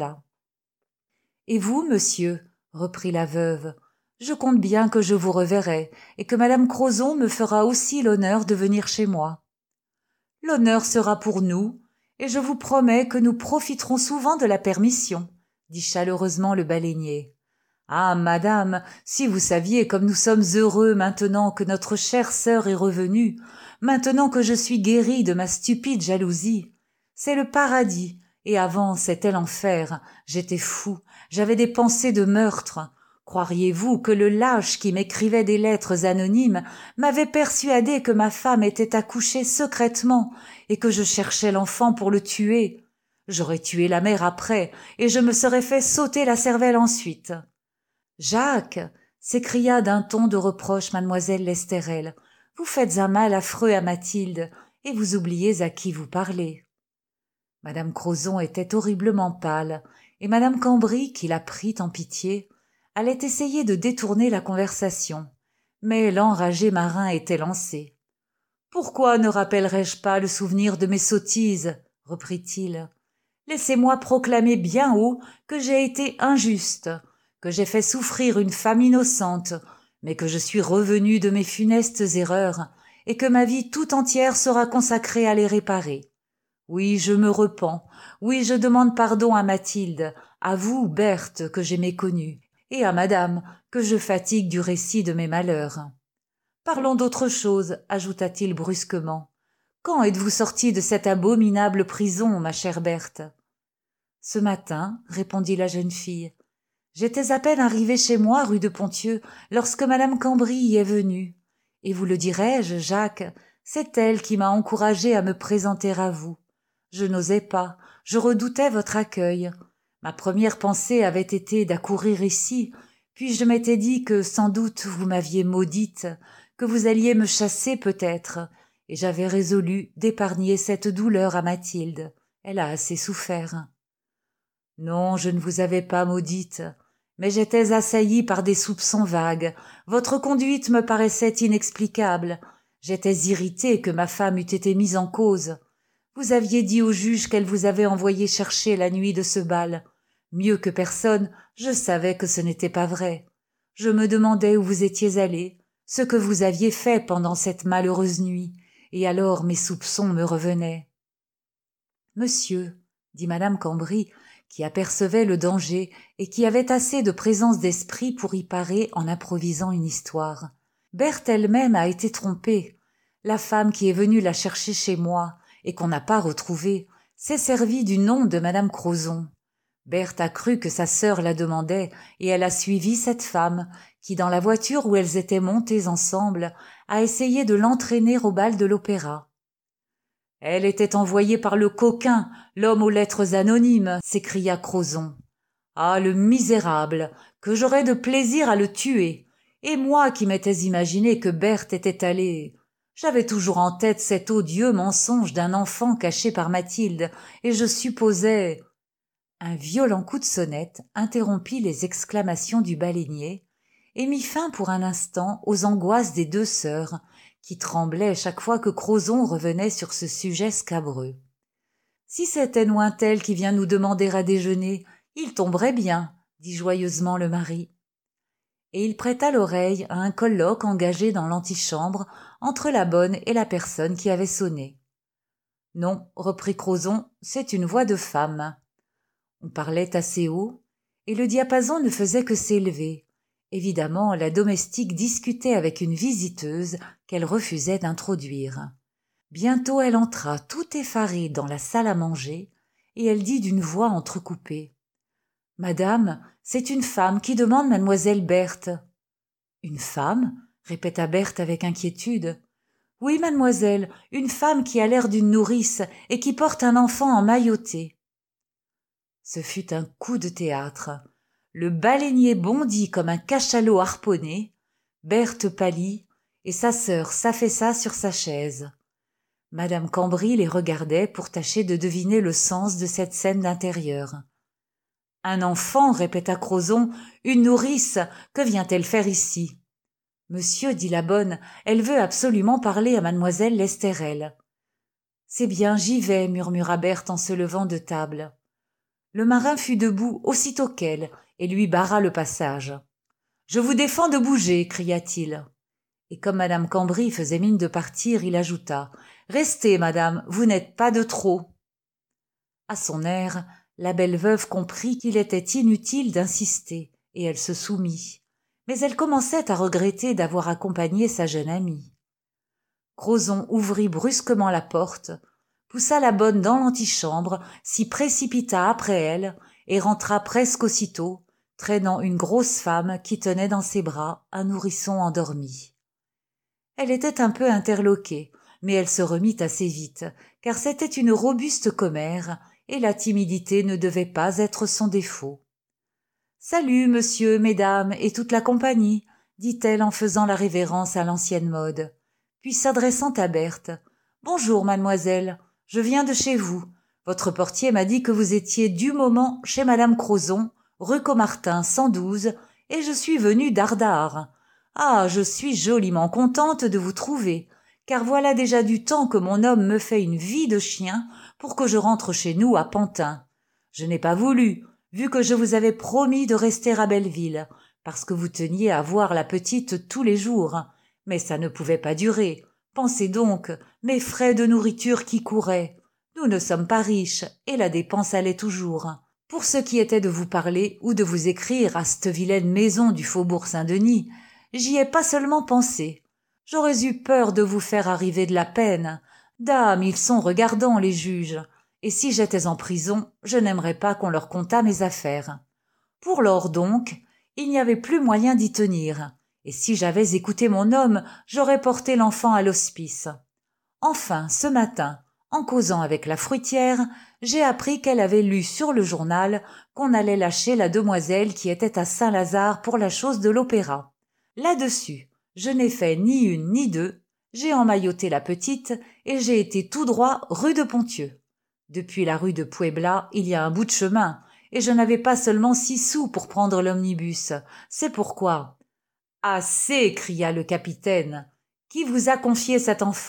« Et vous, monsieur, reprit la veuve, je compte bien que je vous reverrai, et que madame Crozon me fera aussi l'honneur de venir chez moi. L'honneur sera pour nous, et je vous promets que nous profiterons souvent de la permission, dit chaleureusement le baleinier. Ah, madame, si vous saviez comme nous sommes heureux maintenant que notre chère sœur est revenue, maintenant que je suis guéri de ma stupide jalousie. C'est le paradis, et avant c'était l'enfer, j'étais fou, j'avais des pensées de meurtre. Croiriez-vous que le lâche qui m'écrivait des lettres anonymes m'avait persuadé que ma femme était accouchée secrètement et que je cherchais l'enfant pour le tuer? J'aurais tué la mère après, et je me serais fait sauter la cervelle ensuite. « Jacques !» s'écria d'un ton de reproche mademoiselle Lesterel, « vous faites un mal affreux à Mathilde, et vous oubliez à qui vous parlez. » Madame Crozon était horriblement pâle, et madame Cambry, qui la prit en pitié, allait essayer de détourner la conversation, mais l'enragé marin était lancé. « Pourquoi ne rappellerais-je pas le souvenir de mes sottises ?» reprit-il. « Laissez-moi proclamer bien haut que j'ai été injuste, que j'ai fait souffrir une femme innocente, mais que je suis revenu de mes funestes erreurs et que ma vie tout entière sera consacrée à les réparer. Oui, je me repens, oui, je demande pardon à Mathilde, à vous, Berthe, que j'ai méconnue, et à madame, que je fatigue du récit de mes malheurs. Parlons d'autre chose, ajouta-t-il brusquement. Quand êtes-vous sortie de cette abominable prison, ma chère Berthe? Ce matin, répondit la jeune fille. J'étais à peine arrivée chez moi, rue de Ponthieu, lorsque madame Cambry y est venue. Et vous le dirai-je, Jacques, c'est elle qui m'a encouragée à me présenter à vous. Je n'osais pas, je redoutais votre accueil. Ma première pensée avait été d'accourir ici, puis je m'étais dit que sans doute vous m'aviez maudite, que vous alliez me chasser peut-être, et j'avais résolu d'épargner cette douleur à Mathilde. Elle a assez souffert. Non, je ne vous avais pas maudite, mais j'étais assaillie par des soupçons vagues. Votre conduite me paraissait inexplicable. J'étais irritée que ma femme eût été mise en cause. Vous aviez dit au juge qu'elle vous avait envoyé chercher la nuit de ce bal. Mieux que personne, je savais que ce n'était pas vrai. Je me demandais où vous étiez allé, ce que vous aviez fait pendant cette malheureuse nuit, et alors mes soupçons me revenaient. Monsieur, dit madame Cambry, qui apercevait le danger et qui avait assez de présence d'esprit pour y parer en improvisant une histoire. Berthe elle-même a été trompée. La femme qui est venue la chercher chez moi et qu'on n'a pas retrouvée s'est servie du nom de madame Crozon. Berthe a cru que sa sœur la demandait et elle a suivi cette femme qui, dans la voiture où elles étaient montées ensemble, a essayé de l'entraîner au bal de l'opéra. Elle était envoyée par le coquin, l'homme aux lettres anonymes, s'écria Crozon. Ah, le misérable, que j'aurais de plaisir à le tuer. Et moi qui m'étais imaginé que Berthe était allée. J'avais toujours en tête cet odieux mensonge d'un enfant caché par Mathilde, et je supposais... Un violent coup de sonnette interrompit les exclamations du baleinier et mit fin pour un instant aux angoisses des deux sœurs, qui tremblaient chaque fois que Crozon revenait sur ce sujet scabreux. « Si c'était Nointel qui vient nous demander à déjeuner, il tomberait bien, » dit joyeusement le mari. Et il prêta l'oreille à un colloque engagé dans l'antichambre entre la bonne et la personne qui avait sonné. « Non, » reprit Crozon, « c'est une voix de femme. » On parlait assez haut, et le diapason ne faisait que s'élever. Évidemment, la domestique discutait avec une visiteuse qu'elle refusait d'introduire. Bientôt elle entra tout effarée dans la salle à manger, et elle dit d'une voix entrecoupée. « Madame, c'est une femme qui demande mademoiselle Berthe. »« Une femme ?» répéta Berthe avec inquiétude. « Oui, mademoiselle, une femme qui a l'air d'une nourrice et qui porte un enfant emmailloté. » Ce fut un coup de théâtre. Le baleinier bondit comme un cachalot harponné, Berthe pâlit, et sa sœur s'affaissa sur sa chaise. Madame Cambry les regardait pour tâcher de deviner le sens de cette scène d'intérieur. « Un enfant, répéta Crozon, une nourrice, que vient-elle faire ici ?»« Monsieur, dit la bonne, elle veut absolument parler à mademoiselle Lesterel. »« C'est bien, j'y vais, murmura Berthe en se levant de table. » Le marin fut debout aussitôt qu'elle et lui barra le passage. « Je vous défends de bouger, cria-t-il. Et comme madame Cambry faisait mine de partir, il ajouta « Restez, madame, vous n'êtes pas de trop. » À son air, la belle veuve comprit qu'il était inutile d'insister, et elle se soumit. Mais elle commençait à regretter d'avoir accompagné sa jeune amie. Crozon ouvrit brusquement la porte, poussa la bonne dans l'antichambre, s'y précipita après elle et rentra presque aussitôt, traînant une grosse femme qui tenait dans ses bras un nourrisson endormi. Elle était un peu interloquée, mais elle se remit assez vite, car c'était une robuste commère, et la timidité ne devait pas être son défaut. « Salut, monsieur, mesdames et toute la compagnie, » dit-elle en faisant la révérence à l'ancienne mode. Puis s'adressant à Berthe, « Bonjour, mademoiselle. Je viens de chez vous. Votre portier m'a dit que vous étiez du moment chez madame Crozon, rue Caumartin cent douze, et je suis venue d'Ardard. Ah, je suis joliment contente de vous trouver, car voilà déjà du temps que mon homme me fait une vie de chien pour que je rentre chez nous à Pantin. Je n'ai pas voulu, vu que je vous avais promis de rester à Belleville, parce que vous teniez à voir la petite tous les jours. Mais ça ne pouvait pas durer. Pensez donc, mes frais de nourriture qui couraient. Nous ne sommes pas riches, et la dépense allait toujours. Pour ce qui était de vous parler ou de vous écrire à cette vilaine maison du faubourg Saint-Denis, j'y ai pas seulement pensé. J'aurais eu peur de vous faire arriver de la peine. Dame, ils sont regardants, les juges. Et si j'étais en prison, je n'aimerais pas qu'on leur contât mes affaires. Pour lors donc, il n'y avait plus moyen d'y tenir. Et si j'avais écouté mon homme, j'aurais porté l'enfant à l'hospice. Enfin, ce matin, en causant avec la fruitière, j'ai appris qu'elle avait lu sur le journal qu'on allait lâcher la demoiselle qui était à Saint-Lazare pour la chose de l'opéra. Là-dessus, je n'ai fait ni une ni deux, j'ai emmailloté la petite et j'ai été tout droit rue de Ponthieu. Depuis la rue de Puebla, il y a un bout de chemin, et je n'avais pas seulement six sous pour prendre l'omnibus. C'est pourquoi... « Assez !» cria le capitaine. « Qui vous a confié cet enfant ?»«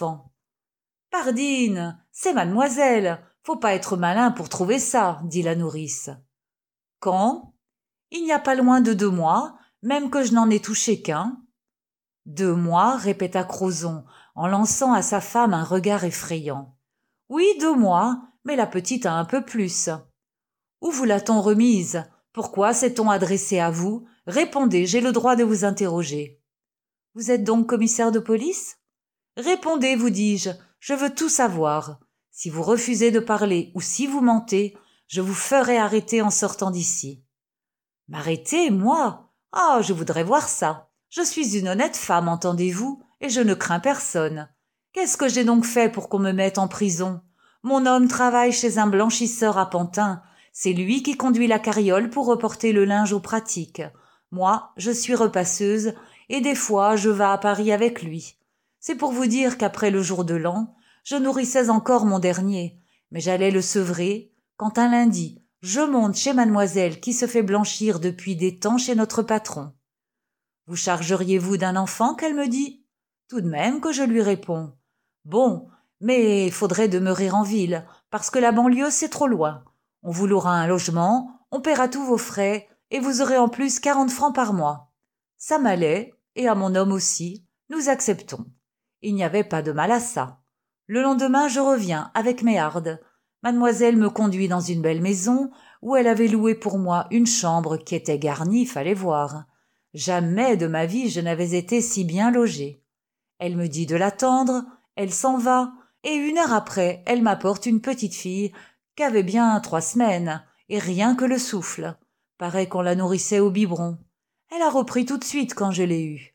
Pardine, c'est mademoiselle. Faut pas être malin pour trouver ça, » dit la nourrice. « Quand ?»« Il n'y a pas loin de deux mois, même que je n'en ai touché qu'un. »« Deux mois ?» répéta Crozon, en lançant à sa femme un regard effrayant. « Oui, deux mois, mais la petite a un peu plus. »« Où vous l'a-t-on remise ? Pourquoi s'est-on adressé à vous ? Répondez, j'ai le droit de vous interroger. »« Vous êtes donc commissaire de police ? » ?»« Répondez, vous dis-je, je veux tout savoir. Si vous refusez de parler ou si vous mentez, je vous ferai arrêter en sortant d'ici. »« M'arrêter, moi ? Ah, je voudrais voir ça. Je suis une honnête femme, entendez-vous, et je ne crains personne. Qu'est-ce que j'ai donc fait pour qu'on me mette en prison ? Mon homme travaille chez un blanchisseur à Pantin. C'est lui qui conduit la carriole pour reporter le linge aux pratiques. Moi, je suis repasseuse, et des fois, je vas à Paris avec lui. C'est pour vous dire qu'après le jour de l'an, je nourrissais encore mon dernier, mais j'allais le sevrer, quand un lundi, je monte chez mademoiselle qui se fait blanchir depuis des temps chez notre patron. « Vous chargeriez-vous d'un enfant ?» qu'elle me dit. Tout de même que je lui réponds. « Bon, mais il faudrait demeurer en ville, parce que la banlieue, c'est trop loin. On vous louera un logement, on paiera tous vos frais, et vous aurez en plus quarante francs par mois. » Ça m'allait, et à mon homme aussi, nous acceptons. Il n'y avait pas de mal à ça. Le lendemain, je reviens avec mes hardes. Mademoiselle me conduit dans une belle maison où elle avait loué pour moi une chambre qui était garnie, fallait voir. Jamais de ma vie je n'avais été si bien logée. Elle me dit de l'attendre, elle s'en va, et une heure après, elle m'apporte une petite fille qu'avait bien trois semaines, et rien que le souffle. Paraît qu'on la nourrissait au biberon. Elle a repris tout de suite quand je l'ai eue.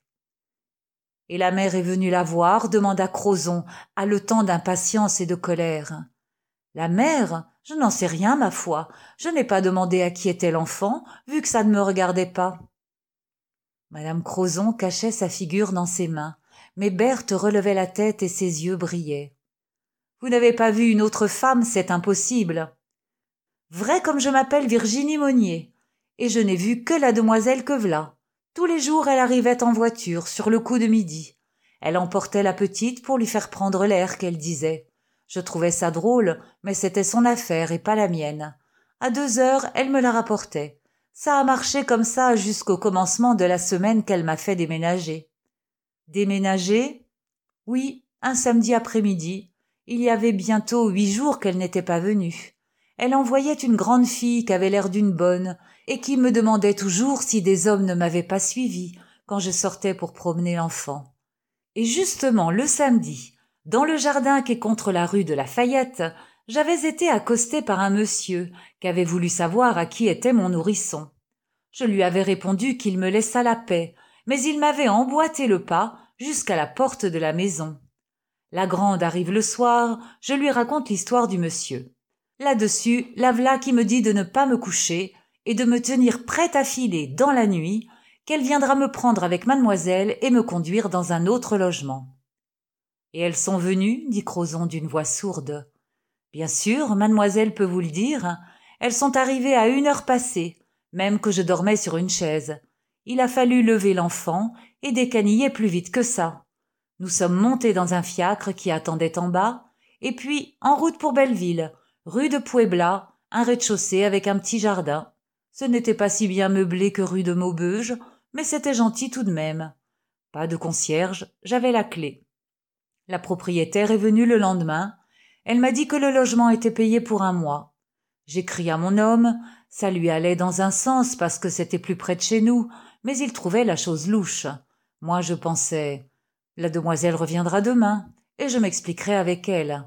Et la mère est venue la voir, demanda Crozon, haletant d'impatience et de colère. La mère ? Je n'en sais rien, ma foi. Je n'ai pas demandé à qui était l'enfant, vu que ça ne me regardait pas. Madame Crozon cachait sa figure dans ses mains, mais Berthe relevait la tête et ses yeux brillaient. « Vous n'avez pas vu une autre femme, c'est impossible. »« Vrai comme je m'appelle Virginie Monnier, et je n'ai vu que la demoiselle que v'là. Tous les jours, elle arrivait en voiture, sur le coup de midi. Elle emportait la petite pour lui faire prendre l'air, qu'elle disait. Je trouvais ça drôle, mais c'était son affaire et pas la mienne. À deux heures, elle me la rapportait. Ça a marché comme ça jusqu'au commencement de la semaine qu'elle m'a fait déménager. » Déménager ? Oui, un samedi après-midi. Il y avait bientôt huit jours qu'elle n'était pas venue. Elle envoyait une grande fille qui avait l'air d'une bonne et qui me demandait toujours si des hommes ne m'avaient pas suivi quand je sortais pour promener l'enfant. Et justement, le samedi, dans le jardin qui est contre la rue de Lafayette, j'avais été accostée par un monsieur qui avait voulu savoir à qui était mon nourrisson. Je lui avais répondu qu'il me laissât la paix, mais il m'avait emboîté le pas jusqu'à la porte de la maison. La grande arrive le soir, je lui raconte l'histoire du monsieur. Là-dessus, la v'là qui me dit de ne pas me coucher et de me tenir prête à filer dans la nuit, qu'elle viendra me prendre avec mademoiselle et me conduire dans un autre logement. « Et elles sont venues ?» dit Crozon d'une voix sourde. « Bien sûr, mademoiselle peut vous le dire. Elles sont arrivées à une heure passée, même que je dormais sur une chaise. Il a fallu lever l'enfant et décaniller plus vite que ça. Nous sommes montés dans un fiacre qui attendait en bas, et puis en route pour Belleville, rue de Puebla, un rez-de-chaussée avec un petit jardin. Ce n'était pas si bien meublé que rue de Maubeuge, mais c'était gentil tout de même. Pas de concierge, j'avais la clé. La propriétaire est venue le lendemain. Elle m'a dit que le logement était payé pour un mois. J'écris à mon homme, ça lui allait dans un sens parce que c'était plus près de chez nous, mais il trouvait la chose louche. Moi, je pensais, la demoiselle reviendra demain, et je m'expliquerai avec elle.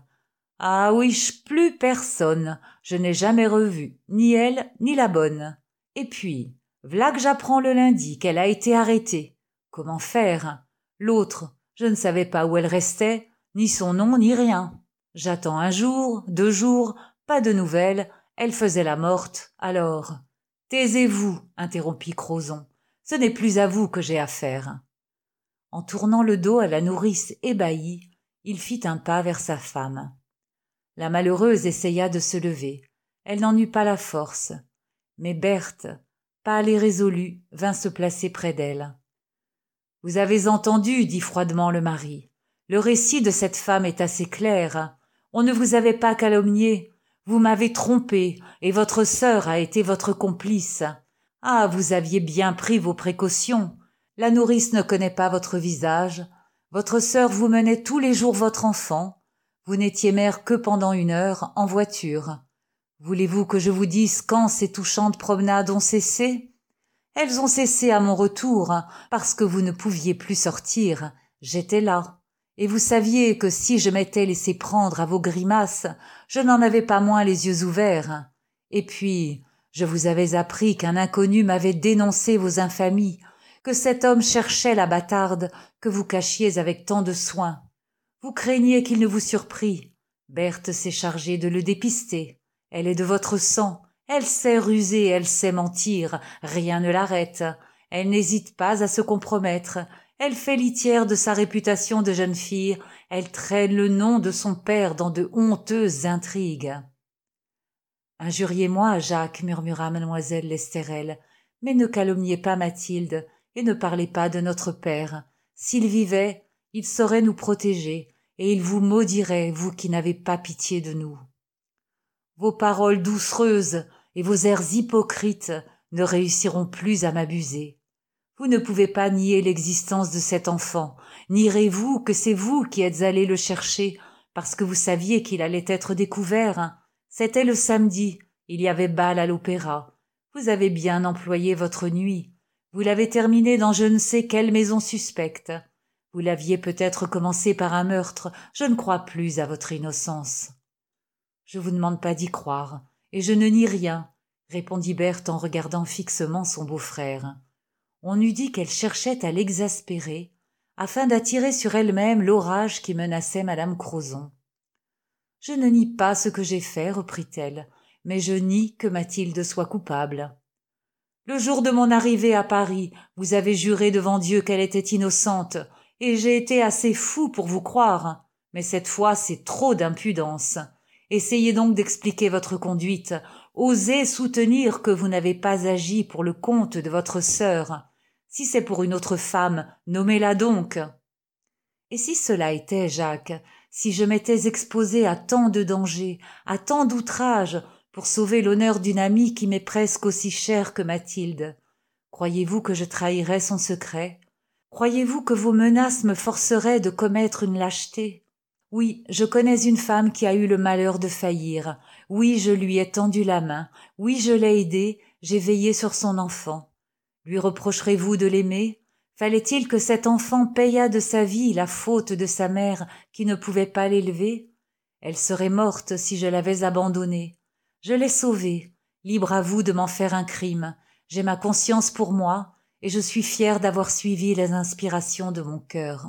Ah oui, plus personne, je n'ai jamais revu, ni elle, ni la bonne. Et puis, v'là que j'apprends le lundi qu'elle a été arrêtée. Comment faire ? L'autre, je ne savais pas où elle restait, ni son nom, ni rien. J'attends un jour, deux jours, Pas de nouvelles, elle faisait la morte, alors. Taisez-vous, interrompit Crozon. Ce n'est plus à vous que j'ai affaire. En tournant le dos à la nourrice ébahie, il fit un pas vers sa femme. La malheureuse essaya de se lever. Elle n'en eut pas la force. Mais Berthe, pâle et résolue, vint se placer près d'elle. « Vous avez entendu, dit froidement le mari. Le récit de cette femme est assez clair. On ne vous avait pas calomnié. Vous m'avez trompé, et votre sœur a été votre complice. Ah, vous aviez bien pris vos précautions. La nourrice ne connaît pas votre visage. Votre sœur vous menait tous les jours votre enfant. Vous n'étiez mère que pendant une heure, en voiture. Voulez-vous que je vous dise quand ces touchantes promenades ont cessé ? Elles ont cessé à mon retour, parce que vous ne pouviez plus sortir. J'étais là. Et vous saviez que si je m'étais laissé prendre à vos grimaces, je n'en avais pas moins les yeux ouverts. Et puis, je vous avais appris qu'un inconnu m'avait dénoncé vos infamies, que cet homme cherchait la bâtarde que vous cachiez avec tant de soin. Vous craignez qu'il ne vous surprît. Berthe s'est chargée de le dépister. Elle est de votre sang. Elle sait ruser, elle sait mentir. Rien ne l'arrête. Elle n'hésite pas à se compromettre. Elle fait litière de sa réputation de jeune fille. Elle traîne le nom de son père dans de honteuses intrigues. Injuriez-moi, Jacques, murmura mademoiselle Lesterel, mais ne calomniez pas Mathilde et ne parlez pas de notre père. S'il vivait, il saurait nous protéger et il vous maudirait, vous qui n'avez pas pitié de nous. Vos paroles doucereuses et vos airs hypocrites ne réussiront plus à m'abuser. Vous ne pouvez pas nier l'existence de cet enfant. Nierez-vous que c'est vous qui êtes allé le chercher parce que vous saviez qu'il allait être découvert. C'était le samedi, il y avait bal à l'opéra. Vous avez bien employé votre nuit. Vous l'avez terminée dans je ne sais quelle maison suspecte. Vous l'aviez peut-être commencé par un meurtre. Je ne crois plus à votre innocence. Je vous demande pas d'y croire, et je ne nie rien, répondit Berthe en regardant fixement son beau-frère. On eût dit qu'elle cherchait à l'exaspérer, afin d'attirer sur elle-même l'orage qui menaçait madame Crozon. « Je ne nie pas ce que j'ai fait, reprit-elle, mais je nie que Mathilde soit coupable. Le jour de mon arrivée à Paris, vous avez juré devant Dieu qu'elle était innocente, et j'ai été assez fou pour vous croire, mais cette fois c'est trop d'impudence. Essayez donc d'expliquer votre conduite, osez soutenir que vous n'avez pas agi pour le compte de votre sœur. Si c'est pour une autre femme, nommez-la donc. Et si cela était, Jacques, si je m'étais exposée à tant de dangers, à tant d'outrages, pour sauver l'honneur d'une amie qui m'est presque aussi chère que Mathilde, croyez-vous que je trahirais son secret? Croyez-vous que vos menaces me forceraient de commettre une lâcheté? Oui, je connais une femme qui a eu le malheur de faillir. Oui, je lui ai tendu la main. Oui, je l'ai aidée, j'ai veillé sur son enfant. Lui reprocherez-vous de l'aimer? Fallait-il que cet enfant payât de sa vie la faute de sa mère qui ne pouvait pas l'élever? Elle serait morte si je l'avais abandonnée. Je l'ai sauvée. Libre à vous de m'en faire un crime. J'ai ma conscience pour moi, et je suis fière d'avoir suivi les inspirations de mon cœur.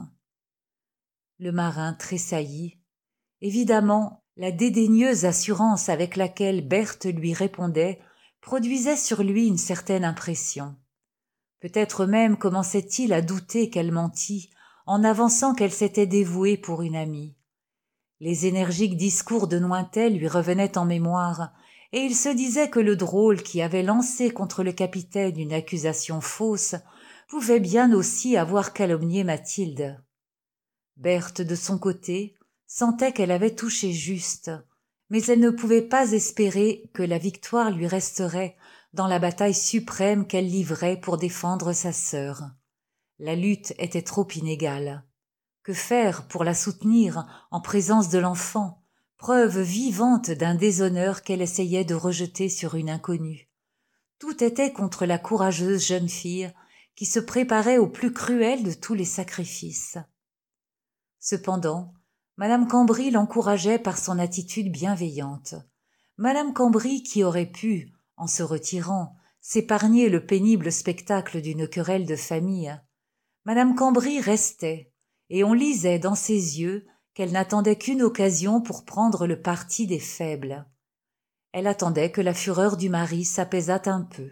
Le marin tressaillit. Évidemment, la dédaigneuse assurance avec laquelle Berthe lui répondait produisait sur lui une certaine impression. Peut-être même commençait-il à douter qu'elle mentît, en avançant qu'elle s'était dévouée pour une amie. Les énergiques discours de Nointel lui revenaient en mémoire, et il se disait que le drôle qui avait lancé contre le capitaine une accusation fausse pouvait bien aussi avoir calomnié Mathilde. Berthe, de son côté, sentait qu'elle avait touché juste, mais elle ne pouvait pas espérer que la victoire lui resterait dans la bataille suprême qu'elle livrait pour défendre sa sœur. La lutte était trop inégale. Que faire pour la soutenir en présence de l'enfant, preuve vivante d'un déshonneur qu'elle essayait de rejeter sur une inconnue? Tout était contre la courageuse jeune fille qui se préparait au plus cruel de tous les sacrifices. Cependant, madame Cambry l'encourageait par son attitude bienveillante. Madame Cambry qui aurait pu, en se retirant, s'épargner le pénible spectacle d'une querelle de famille. Madame Cambry restait, et on lisait dans ses yeux qu'elle n'attendait qu'une occasion pour prendre le parti des faibles. Elle attendait que la fureur du mari s'apaisât un peu.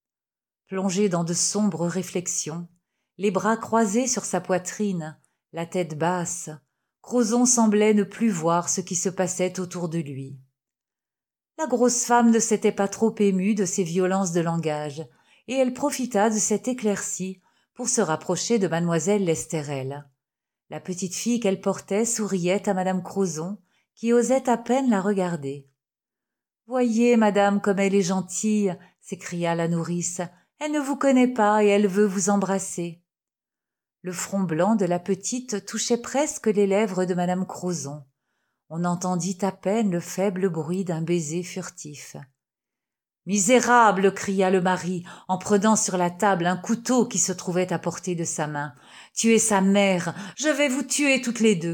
Plongée dans de sombres réflexions, les bras croisés sur sa poitrine, la tête basse, Crozon semblait ne plus voir ce qui se passait autour de lui. La grosse femme ne s'était pas trop émue de ces violences de langage, et elle profita de cette éclaircie pour se rapprocher de mademoiselle Lesterel. La petite fille qu'elle portait souriait à madame Crozon, qui osait à peine la regarder. « Voyez, madame, comme elle est gentille !» s'écria la nourrice. « Elle ne vous connaît pas et elle veut vous embrasser. » Le front blanc de la petite touchait presque les lèvres de madame Crozon. On entendit à peine le faible bruit d'un baiser furtif. « Misérable !» cria le mari, en prenant sur la table un couteau qui se trouvait à portée de sa main. « Tuez sa mère! Je vais vous tuer toutes les deux !»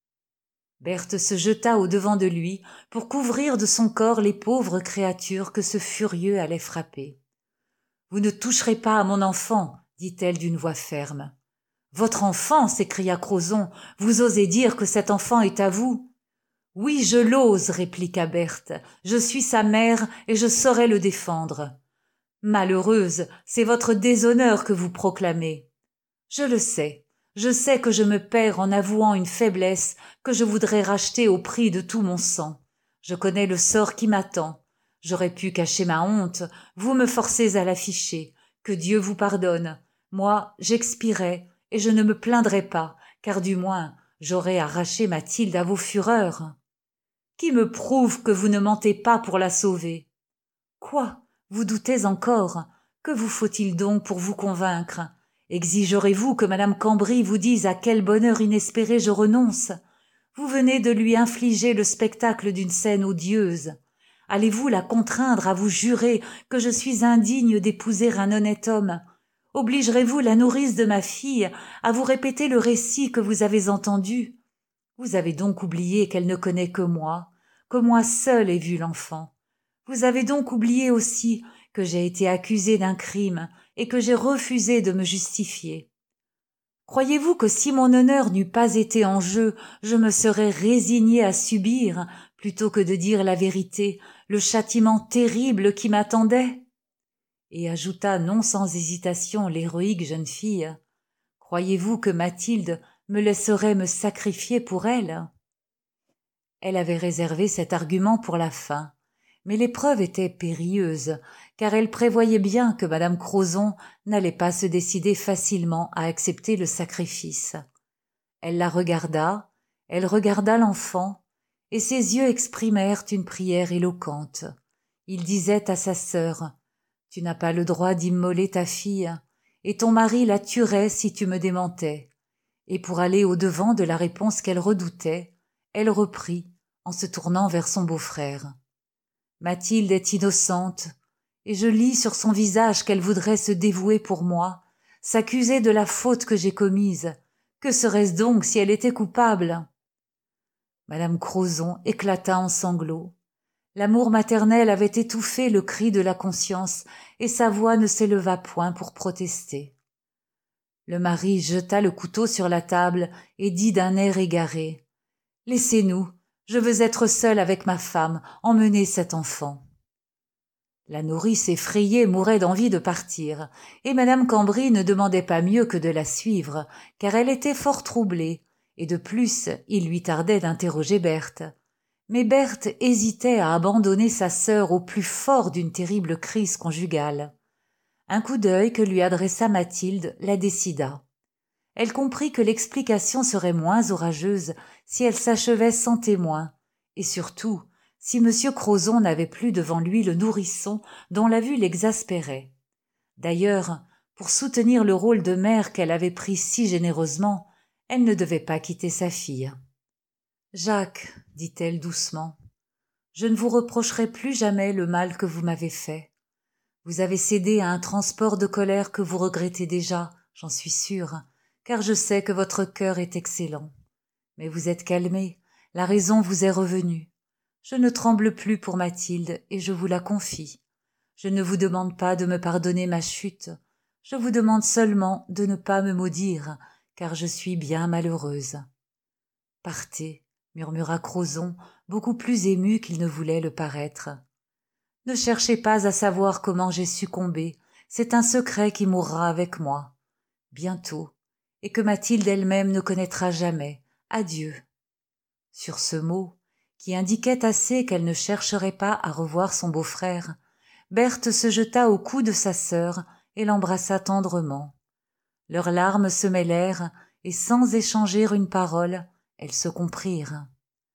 Berthe se jeta au-devant de lui pour couvrir de son corps les pauvres créatures que ce furieux allait frapper. « Vous ne toucherez pas à mon enfant !» dit-elle d'une voix ferme. « Votre enfant !» s'écria Crozon. « Vous osez dire que cet enfant est à vous !»« Oui, je l'ose !» répliqua Berthe. « Je suis sa mère et je saurai le défendre. »« Malheureuse, c'est votre déshonneur que vous proclamez. »« Je le sais. Je sais que je me perds en avouant une faiblesse que je voudrais racheter au prix de tout mon sang. Je connais le sort qui m'attend. J'aurais pu cacher ma honte, vous me forcez à l'afficher. Que Dieu vous pardonne. Moi, j'expirai, et je ne me plaindrai pas, car du moins, j'aurai arraché Mathilde à vos fureurs. Qui me prouve que vous ne mentez pas pour la sauver? Quoi? Vous doutez encore? Que vous faut-il donc pour vous convaincre? Exigerez-vous que madame Cambry vous dise à quel bonheur inespéré je renonce? Vous venez de lui infliger le spectacle d'une scène odieuse. Allez-vous la contraindre à vous jurer que je suis indigne d'épouser un honnête homme? Obligerez-vous la nourrice de ma fille à vous répéter le récit que vous avez entendu? Vous avez donc oublié qu'elle ne connaît que moi, que moi seule ai vu l'enfant. Vous avez donc oublié aussi que j'ai été accusée d'un crime et que j'ai refusé de me justifier. Croyez-vous que si mon honneur n'eût pas été en jeu, je me serais résignée à subir, plutôt que de dire la vérité, le châtiment terrible qui m'attendait? Et ajouta non sans hésitation l'héroïque jeune fille. Croyez-vous que Mathilde me laisserait me sacrifier pour elle? Elle avait réservé cet argument pour la fin, mais l'épreuve était périlleuse, car elle prévoyait bien que madame Crozon n'allait pas se décider facilement à accepter le sacrifice. Elle la regarda, elle regarda l'enfant, et ses yeux exprimèrent une prière éloquente. Il disait à sa sœur, « Tu n'as pas le droit d'immoler ta fille, et ton mari la tuerait si tu me démentais. » Et pour aller au-devant de la réponse qu'elle redoutait, elle reprit, en se tournant vers son beau-frère. « Mathilde est innocente, et je lis sur son visage qu'elle voudrait se dévouer pour moi, s'accuser de la faute que j'ai commise. Que serait-ce donc si elle était coupable ?» Madame Crozon éclata en sanglots. L'amour maternel avait étouffé le cri de la conscience, et sa voix ne s'éleva point pour protester. Le mari jeta le couteau sur la table et dit d'un air égaré, « Laissez-nous, je veux être seule avec ma femme, emmenez cet enfant. » La nourrice effrayée mourait d'envie de partir, et madame Cambry ne demandait pas mieux que de la suivre, car elle était fort troublée, et de plus il lui tardait d'interroger Berthe. Mais Berthe hésitait à abandonner sa sœur au plus fort d'une terrible crise conjugale. Un coup d'œil que lui adressa Mathilde la décida. Elle comprit que l'explication serait moins orageuse si elle s'achevait sans témoin, et surtout si M. Crozon n'avait plus devant lui le nourrisson dont la vue l'exaspérait. D'ailleurs, pour soutenir le rôle de mère qu'elle avait pris si généreusement, elle ne devait pas quitter sa fille. « Jacques, dit-elle doucement, je ne vous reprocherai plus jamais le mal que vous m'avez fait. Vous avez cédé à un transport de colère que vous regrettez déjà, j'en suis sûre, car je sais que votre cœur est excellent. Mais vous êtes calmé, la raison vous est revenue. Je ne tremble plus pour Mathilde et je vous la confie. Je ne vous demande pas de me pardonner ma chute, je vous demande seulement de ne pas me maudire, car je suis bien malheureuse. » « Partez, » murmura Crozon, beaucoup plus ému qu'il ne voulait le paraître. Ne cherchez pas à savoir comment j'ai succombé, c'est un secret qui mourra avec moi. Bientôt, et que Mathilde elle-même ne connaîtra jamais. Adieu. » Sur ce mot, qui indiquait assez qu'elle ne chercherait pas à revoir son beau-frère, Berthe se jeta au cou de sa sœur et l'embrassa tendrement. Leurs larmes se mêlèrent, et sans échanger une parole, elles se comprirent.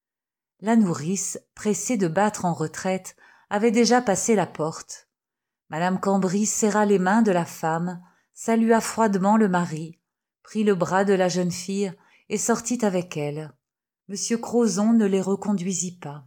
La nourrice, pressée de battre en retraite, avait déjà passé la porte. Madame Cambry serra les mains de la femme, salua froidement le mari, prit le bras de la jeune fille et sortit avec elle. Monsieur Crozon ne les reconduisit pas.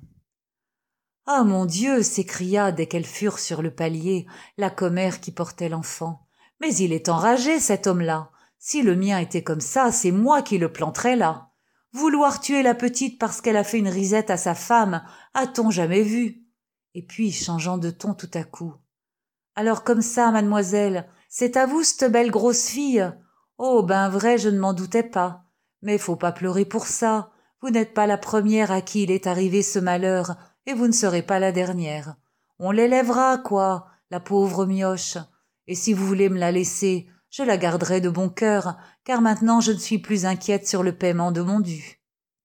« Ah, mon Dieu !» s'écria, dès qu'elles furent sur le palier, la commère qui portait l'enfant. « Mais il est enragé, cet homme-là. Si le mien était comme ça, c'est moi qui le planterais là. Vouloir tuer la petite parce qu'elle a fait une risette à sa femme, a-t-on jamais vu ?» Et puis, changeant de ton tout à coup. « Alors comme ça, mademoiselle, c'est à vous c'te belle grosse fille ? Oh, ben vrai, je ne m'en doutais pas. Mais faut pas pleurer pour ça. Vous n'êtes pas la première à qui il est arrivé ce malheur, et vous ne serez pas la dernière. On l'élèvera, quoi, la pauvre mioche. Et si vous voulez me la laisser, je la garderai de bon cœur, car maintenant je ne suis plus inquiète sur le paiement de mon dû. »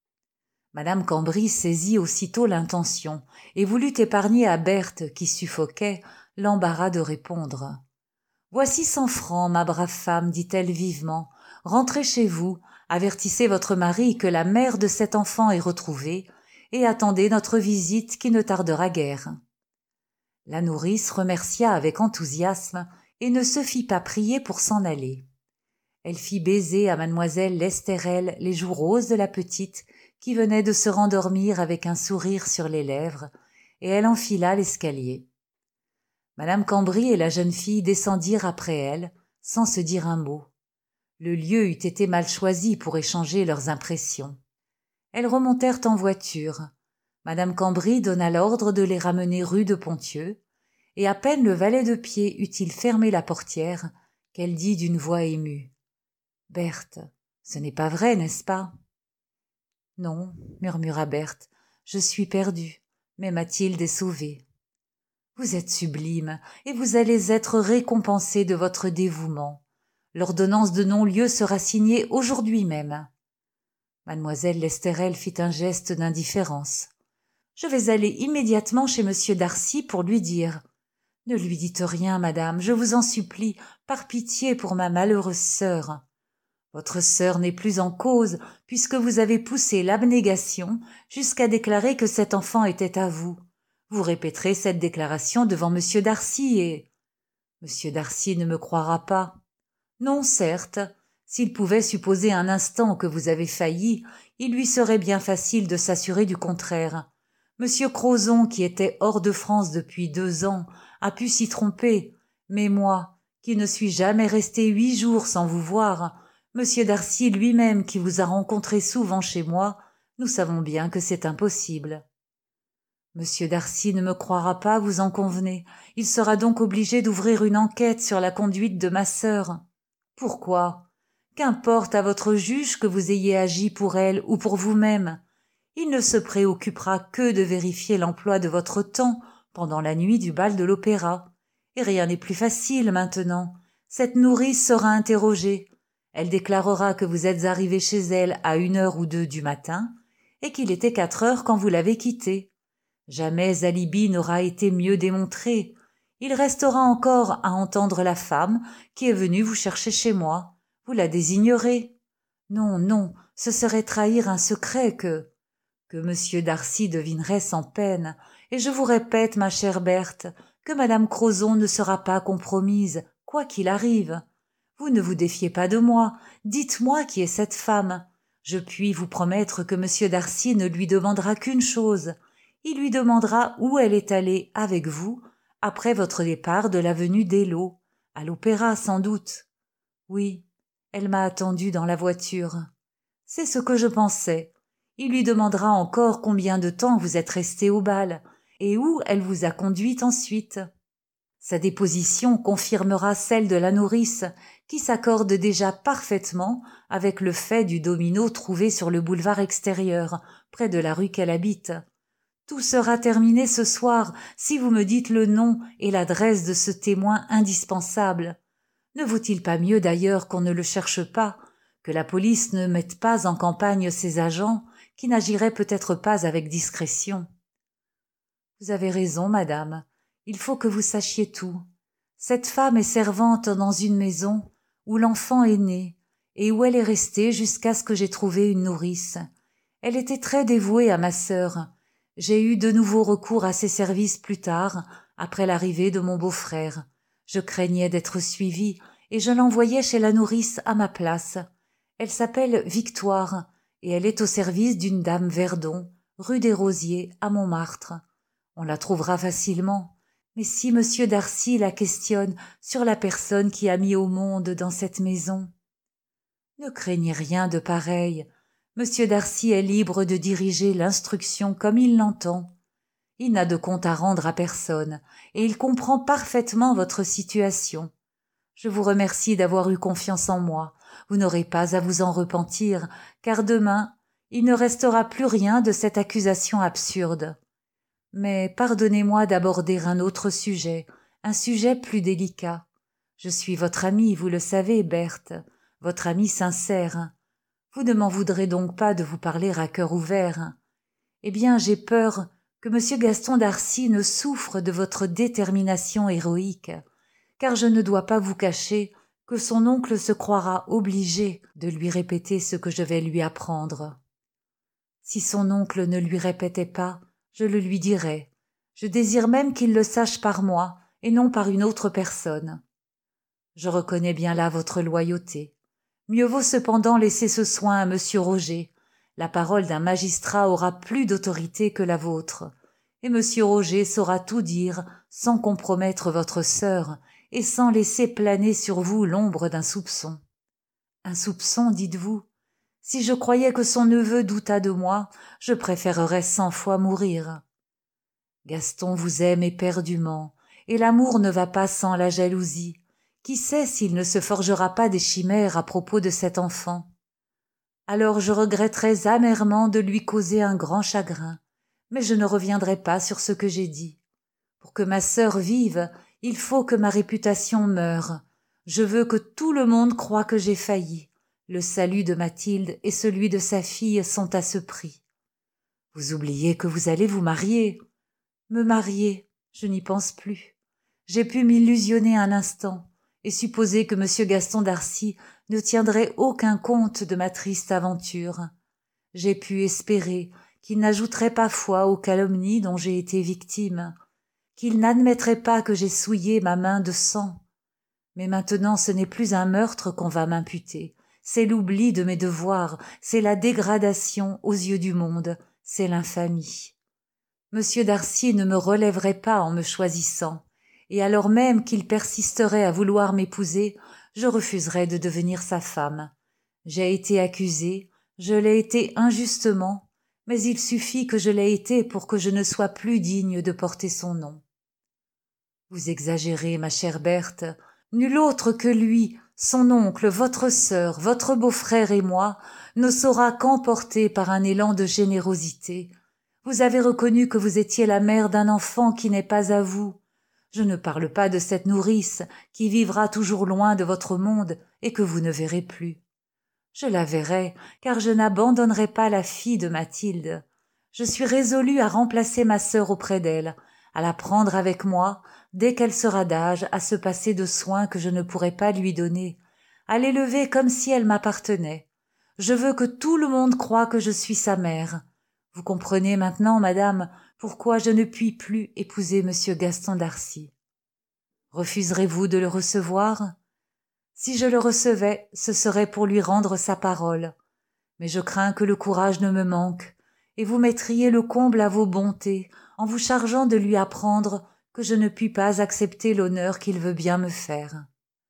Madame Cambry saisit aussitôt l'intention et voulut épargner à Berthe, qui suffoquait, l'embarras de répondre. « Voici cent francs, ma brave femme, dit-elle vivement. Rentrez chez vous, avertissez votre mari que la mère de cet enfant est retrouvée, et attendez notre visite qui ne tardera guère. » La nourrice remercia avec enthousiasme et ne se fit pas prier pour s'en aller. Elle fit baiser à mademoiselle Lestérel les joues roses de la petite, qui venait de se rendormir avec un sourire sur les lèvres, et elle enfila l'escalier. Madame Cambry et la jeune fille descendirent après elle, sans se dire un mot. Le lieu eût été mal choisi pour échanger leurs impressions. Elles remontèrent en voiture. Madame Cambry donna l'ordre de les ramener rue de Ponthieu, et à peine le valet de pied eut-il fermé la portière, qu'elle dit d'une voix émue. « Berthe, ce n'est pas vrai, n'est-ce pas ?»« Non, » murmura Berthe, « je suis perdue, mais Mathilde est sauvée. » « Vous êtes sublime, et vous allez être récompensée de votre dévouement. L'ordonnance de non-lieu sera signée aujourd'hui même. » Mademoiselle Lestérel fit un geste d'indifférence. « Je vais aller immédiatement chez monsieur Darcy pour lui dire. »« Ne lui dites rien, madame, je vous en supplie, par pitié pour ma malheureuse sœur. Votre sœur n'est plus en cause, puisque vous avez poussé l'abnégation jusqu'à déclarer que cet enfant était à vous. Vous répéterez cette déclaration devant monsieur Darcy et... Monsieur Darcy ne me croira pas. Non, certes, s'il pouvait supposer un instant que vous avez failli, il lui serait bien facile de s'assurer du contraire. Monsieur Crozon, qui était hors de France depuis deux ans, a pu s'y tromper, mais moi, qui ne suis jamais resté huit jours sans vous voir, monsieur Darcy lui-même qui vous a rencontré souvent chez moi, nous savons bien que c'est impossible. Monsieur Darcy ne me croira pas, vous en convenez. Il sera donc obligé d'ouvrir une enquête sur la conduite de ma sœur. Pourquoi ? Qu'importe à votre juge que vous ayez agi pour elle ou pour vous-même. Il ne se préoccupera que de vérifier l'emploi de votre temps pendant la nuit du bal de l'opéra. Et rien n'est plus facile maintenant. Cette nourrice sera interrogée. Elle déclarera que vous êtes arrivé chez elle à une heure ou deux du matin et qu'il était quatre heures quand vous l'avez quittée. Jamais alibi n'aura été mieux démontré. Il restera encore à entendre la femme qui est venue vous chercher chez moi. Vous la désignerez. Non, non, ce serait trahir un secret que... que monsieur Darcy devinerait sans peine. Et je vous répète, ma chère Berthe, que madame Crozon ne sera pas compromise, quoi qu'il arrive. Vous ne vous défiez pas de moi. Dites-moi qui est cette femme. Je puis vous promettre que monsieur Darcy ne lui demandera qu'une chose. Il lui demandera où elle est allée avec vous après votre départ de l'avenue d'Eylau, à l'opéra sans doute. Oui, elle m'a attendu dans la voiture. C'est ce que je pensais. Il lui demandera encore combien de temps vous êtes resté au bal et où elle vous a conduit ensuite. Sa déposition confirmera celle de la nourrice qui s'accorde déjà parfaitement avec le fait du domino trouvé sur le boulevard extérieur, près de la rue qu'elle habite. Tout sera terminé ce soir si vous me dites le nom et l'adresse de ce témoin indispensable. Ne vaut-il pas mieux d'ailleurs qu'on ne le cherche pas, que la police ne mette pas en campagne ses agents, qui n'agiraient peut-être pas avec discrétion? Vous avez raison, madame. Il faut que vous sachiez tout. Cette femme est servante dans une maison où l'enfant est né et où elle est restée jusqu'à ce que j'ai trouvé une nourrice. Elle était très dévouée à ma sœur. J'ai eu de nouveau recours à ses services plus tard, après l'arrivée de mon beau-frère. Je craignais d'être suivie et je l'envoyais chez la nourrice à ma place. Elle s'appelle Victoire et elle est au service d'une dame Verdon, rue des Rosiers, à Montmartre. On la trouvera facilement. Mais si monsieur Darcy la questionne sur la personne qui a mis au monde dans cette maison, ne craignez rien de pareil. Monsieur Darcy est libre de diriger l'instruction comme il l'entend. Il n'a de compte à rendre à personne, et il comprend parfaitement votre situation. Je vous remercie d'avoir eu confiance en moi. Vous n'aurez pas à vous en repentir, car demain, il ne restera plus rien de cette accusation absurde. Mais pardonnez-moi d'aborder un autre sujet, un sujet plus délicat. Je suis votre amie, vous le savez, Berthe, votre amie sincère. Vous ne m'en voudrez donc pas de vous parler à cœur ouvert. Eh bien, j'ai peur que M. Gaston Darcy ne souffre de votre détermination héroïque, car je ne dois pas vous cacher que son oncle se croira obligé de lui répéter ce que je vais lui apprendre. Si son oncle ne lui répétait pas, je le lui dirai. Je désire même qu'il le sache par moi, et non par une autre personne. Je reconnais bien là votre loyauté. Mieux vaut cependant laisser ce soin à monsieur Roger. La parole d'un magistrat aura plus d'autorité que la vôtre, et monsieur Roger saura tout dire sans compromettre votre sœur et sans laisser planer sur vous l'ombre d'un soupçon. Un soupçon, dites-vous? Si je croyais que son neveu doutât de moi, je préférerais cent fois mourir. Gaston vous aime éperdument, et l'amour ne va pas sans la jalousie. Qui sait s'il ne se forgera pas des chimères à propos de cet enfant? Alors je regretterais amèrement de lui causer un grand chagrin, mais je ne reviendrai pas sur ce que j'ai dit. Pour que ma sœur vive, il faut que ma réputation meure. Je veux que tout le monde croie que j'ai failli. Le salut de Mathilde et celui de sa fille sont à ce prix. Vous oubliez que vous allez vous marier. Me marier, je n'y pense plus. J'ai pu m'illusionner un instant et supposer que M. Gaston Darcy ne tiendrait aucun compte de ma triste aventure. J'ai pu espérer qu'il n'ajouterait pas foi aux calomnies dont j'ai été victime, qu'il n'admettrait pas que j'ai souillé ma main de sang. Mais maintenant ce n'est plus un meurtre qu'on va m'imputer, c'est l'oubli de mes devoirs, c'est la dégradation aux yeux du monde, c'est l'infamie. Monsieur Darcy ne me relèverait pas en me choisissant, et alors même qu'il persisterait à vouloir m'épouser, je refuserais de devenir sa femme. J'ai été accusée, je l'ai été injustement, mais il suffit que je l'ai été pour que je ne sois plus digne de porter son nom. Vous exagérez, ma chère Berthe, nul autre que lui, son oncle, votre sœur, votre beau-frère et moi, ne saura qu'emporter par un élan de générosité. Vous avez reconnu que vous étiez la mère d'un enfant qui n'est pas à vous. Je ne parle pas de cette nourrice qui vivra toujours loin de votre monde et que vous ne verrez plus. Je la verrai, car je n'abandonnerai pas la fille de Mathilde. Je suis résolue à remplacer ma sœur auprès d'elle, à la prendre avec moi, dès qu'elle sera d'âge à se passer de soins que je ne pourrai pas lui donner, à l'élever comme si elle m'appartenait. Je veux que tout le monde croie que je suis sa mère. Vous comprenez maintenant, madame, pourquoi je ne puis plus épouser monsieur Gaston Darcy. Refuserez-vous de le recevoir? Si je le recevais, ce serait pour lui rendre sa parole. Mais je crains que le courage ne me manque, et vous mettriez le comble à vos bontés en vous chargeant de lui apprendre que je ne puis pas accepter l'honneur qu'il veut bien me faire.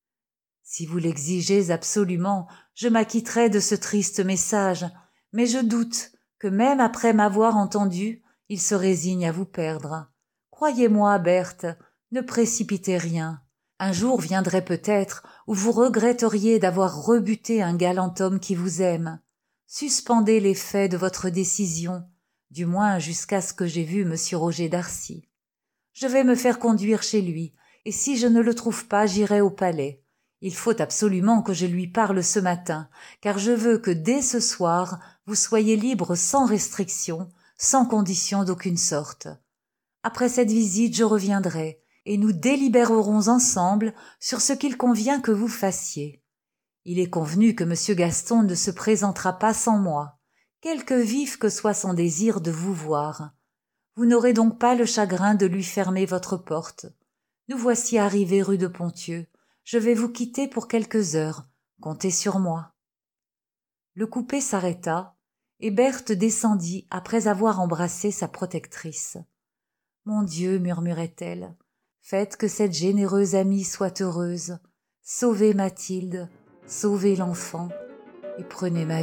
Si vous l'exigez absolument, je m'acquitterai de ce triste message, mais je doute que même après m'avoir entendu, il se résigne à vous perdre. Croyez-moi, Berthe, ne précipitez rien. Un jour viendrait peut-être où vous regretteriez d'avoir rebuté un galant homme qui vous aime. Suspendez l'effet de votre décision. du moins jusqu'à ce que j'aie vu monsieur Roger Darcy. Je vais me faire conduire chez lui, et si je ne le trouve pas, j'irai au palais. Il faut absolument que je lui parle ce matin, car je veux que dès ce soir, vous soyez libre sans restriction, sans condition d'aucune sorte. Après cette visite, je reviendrai, et nous délibérerons ensemble sur ce qu'il convient que vous fassiez. Il est convenu que monsieur Gaston ne se présentera pas sans moi, quelque vif que soit son désir de vous voir. Vous n'aurez donc pas le chagrin de lui fermer votre porte. Nous voici arrivés rue de Ponthieu. Je vais vous quitter pour quelques heures. Comptez sur moi. Le coupé s'arrêta, et Berthe descendit après avoir embrassé sa protectrice. « Mon Dieu, murmurait-elle, faites que cette généreuse amie soit heureuse. Sauvez Mathilde, sauvez l'enfant, et prenez ma vie. »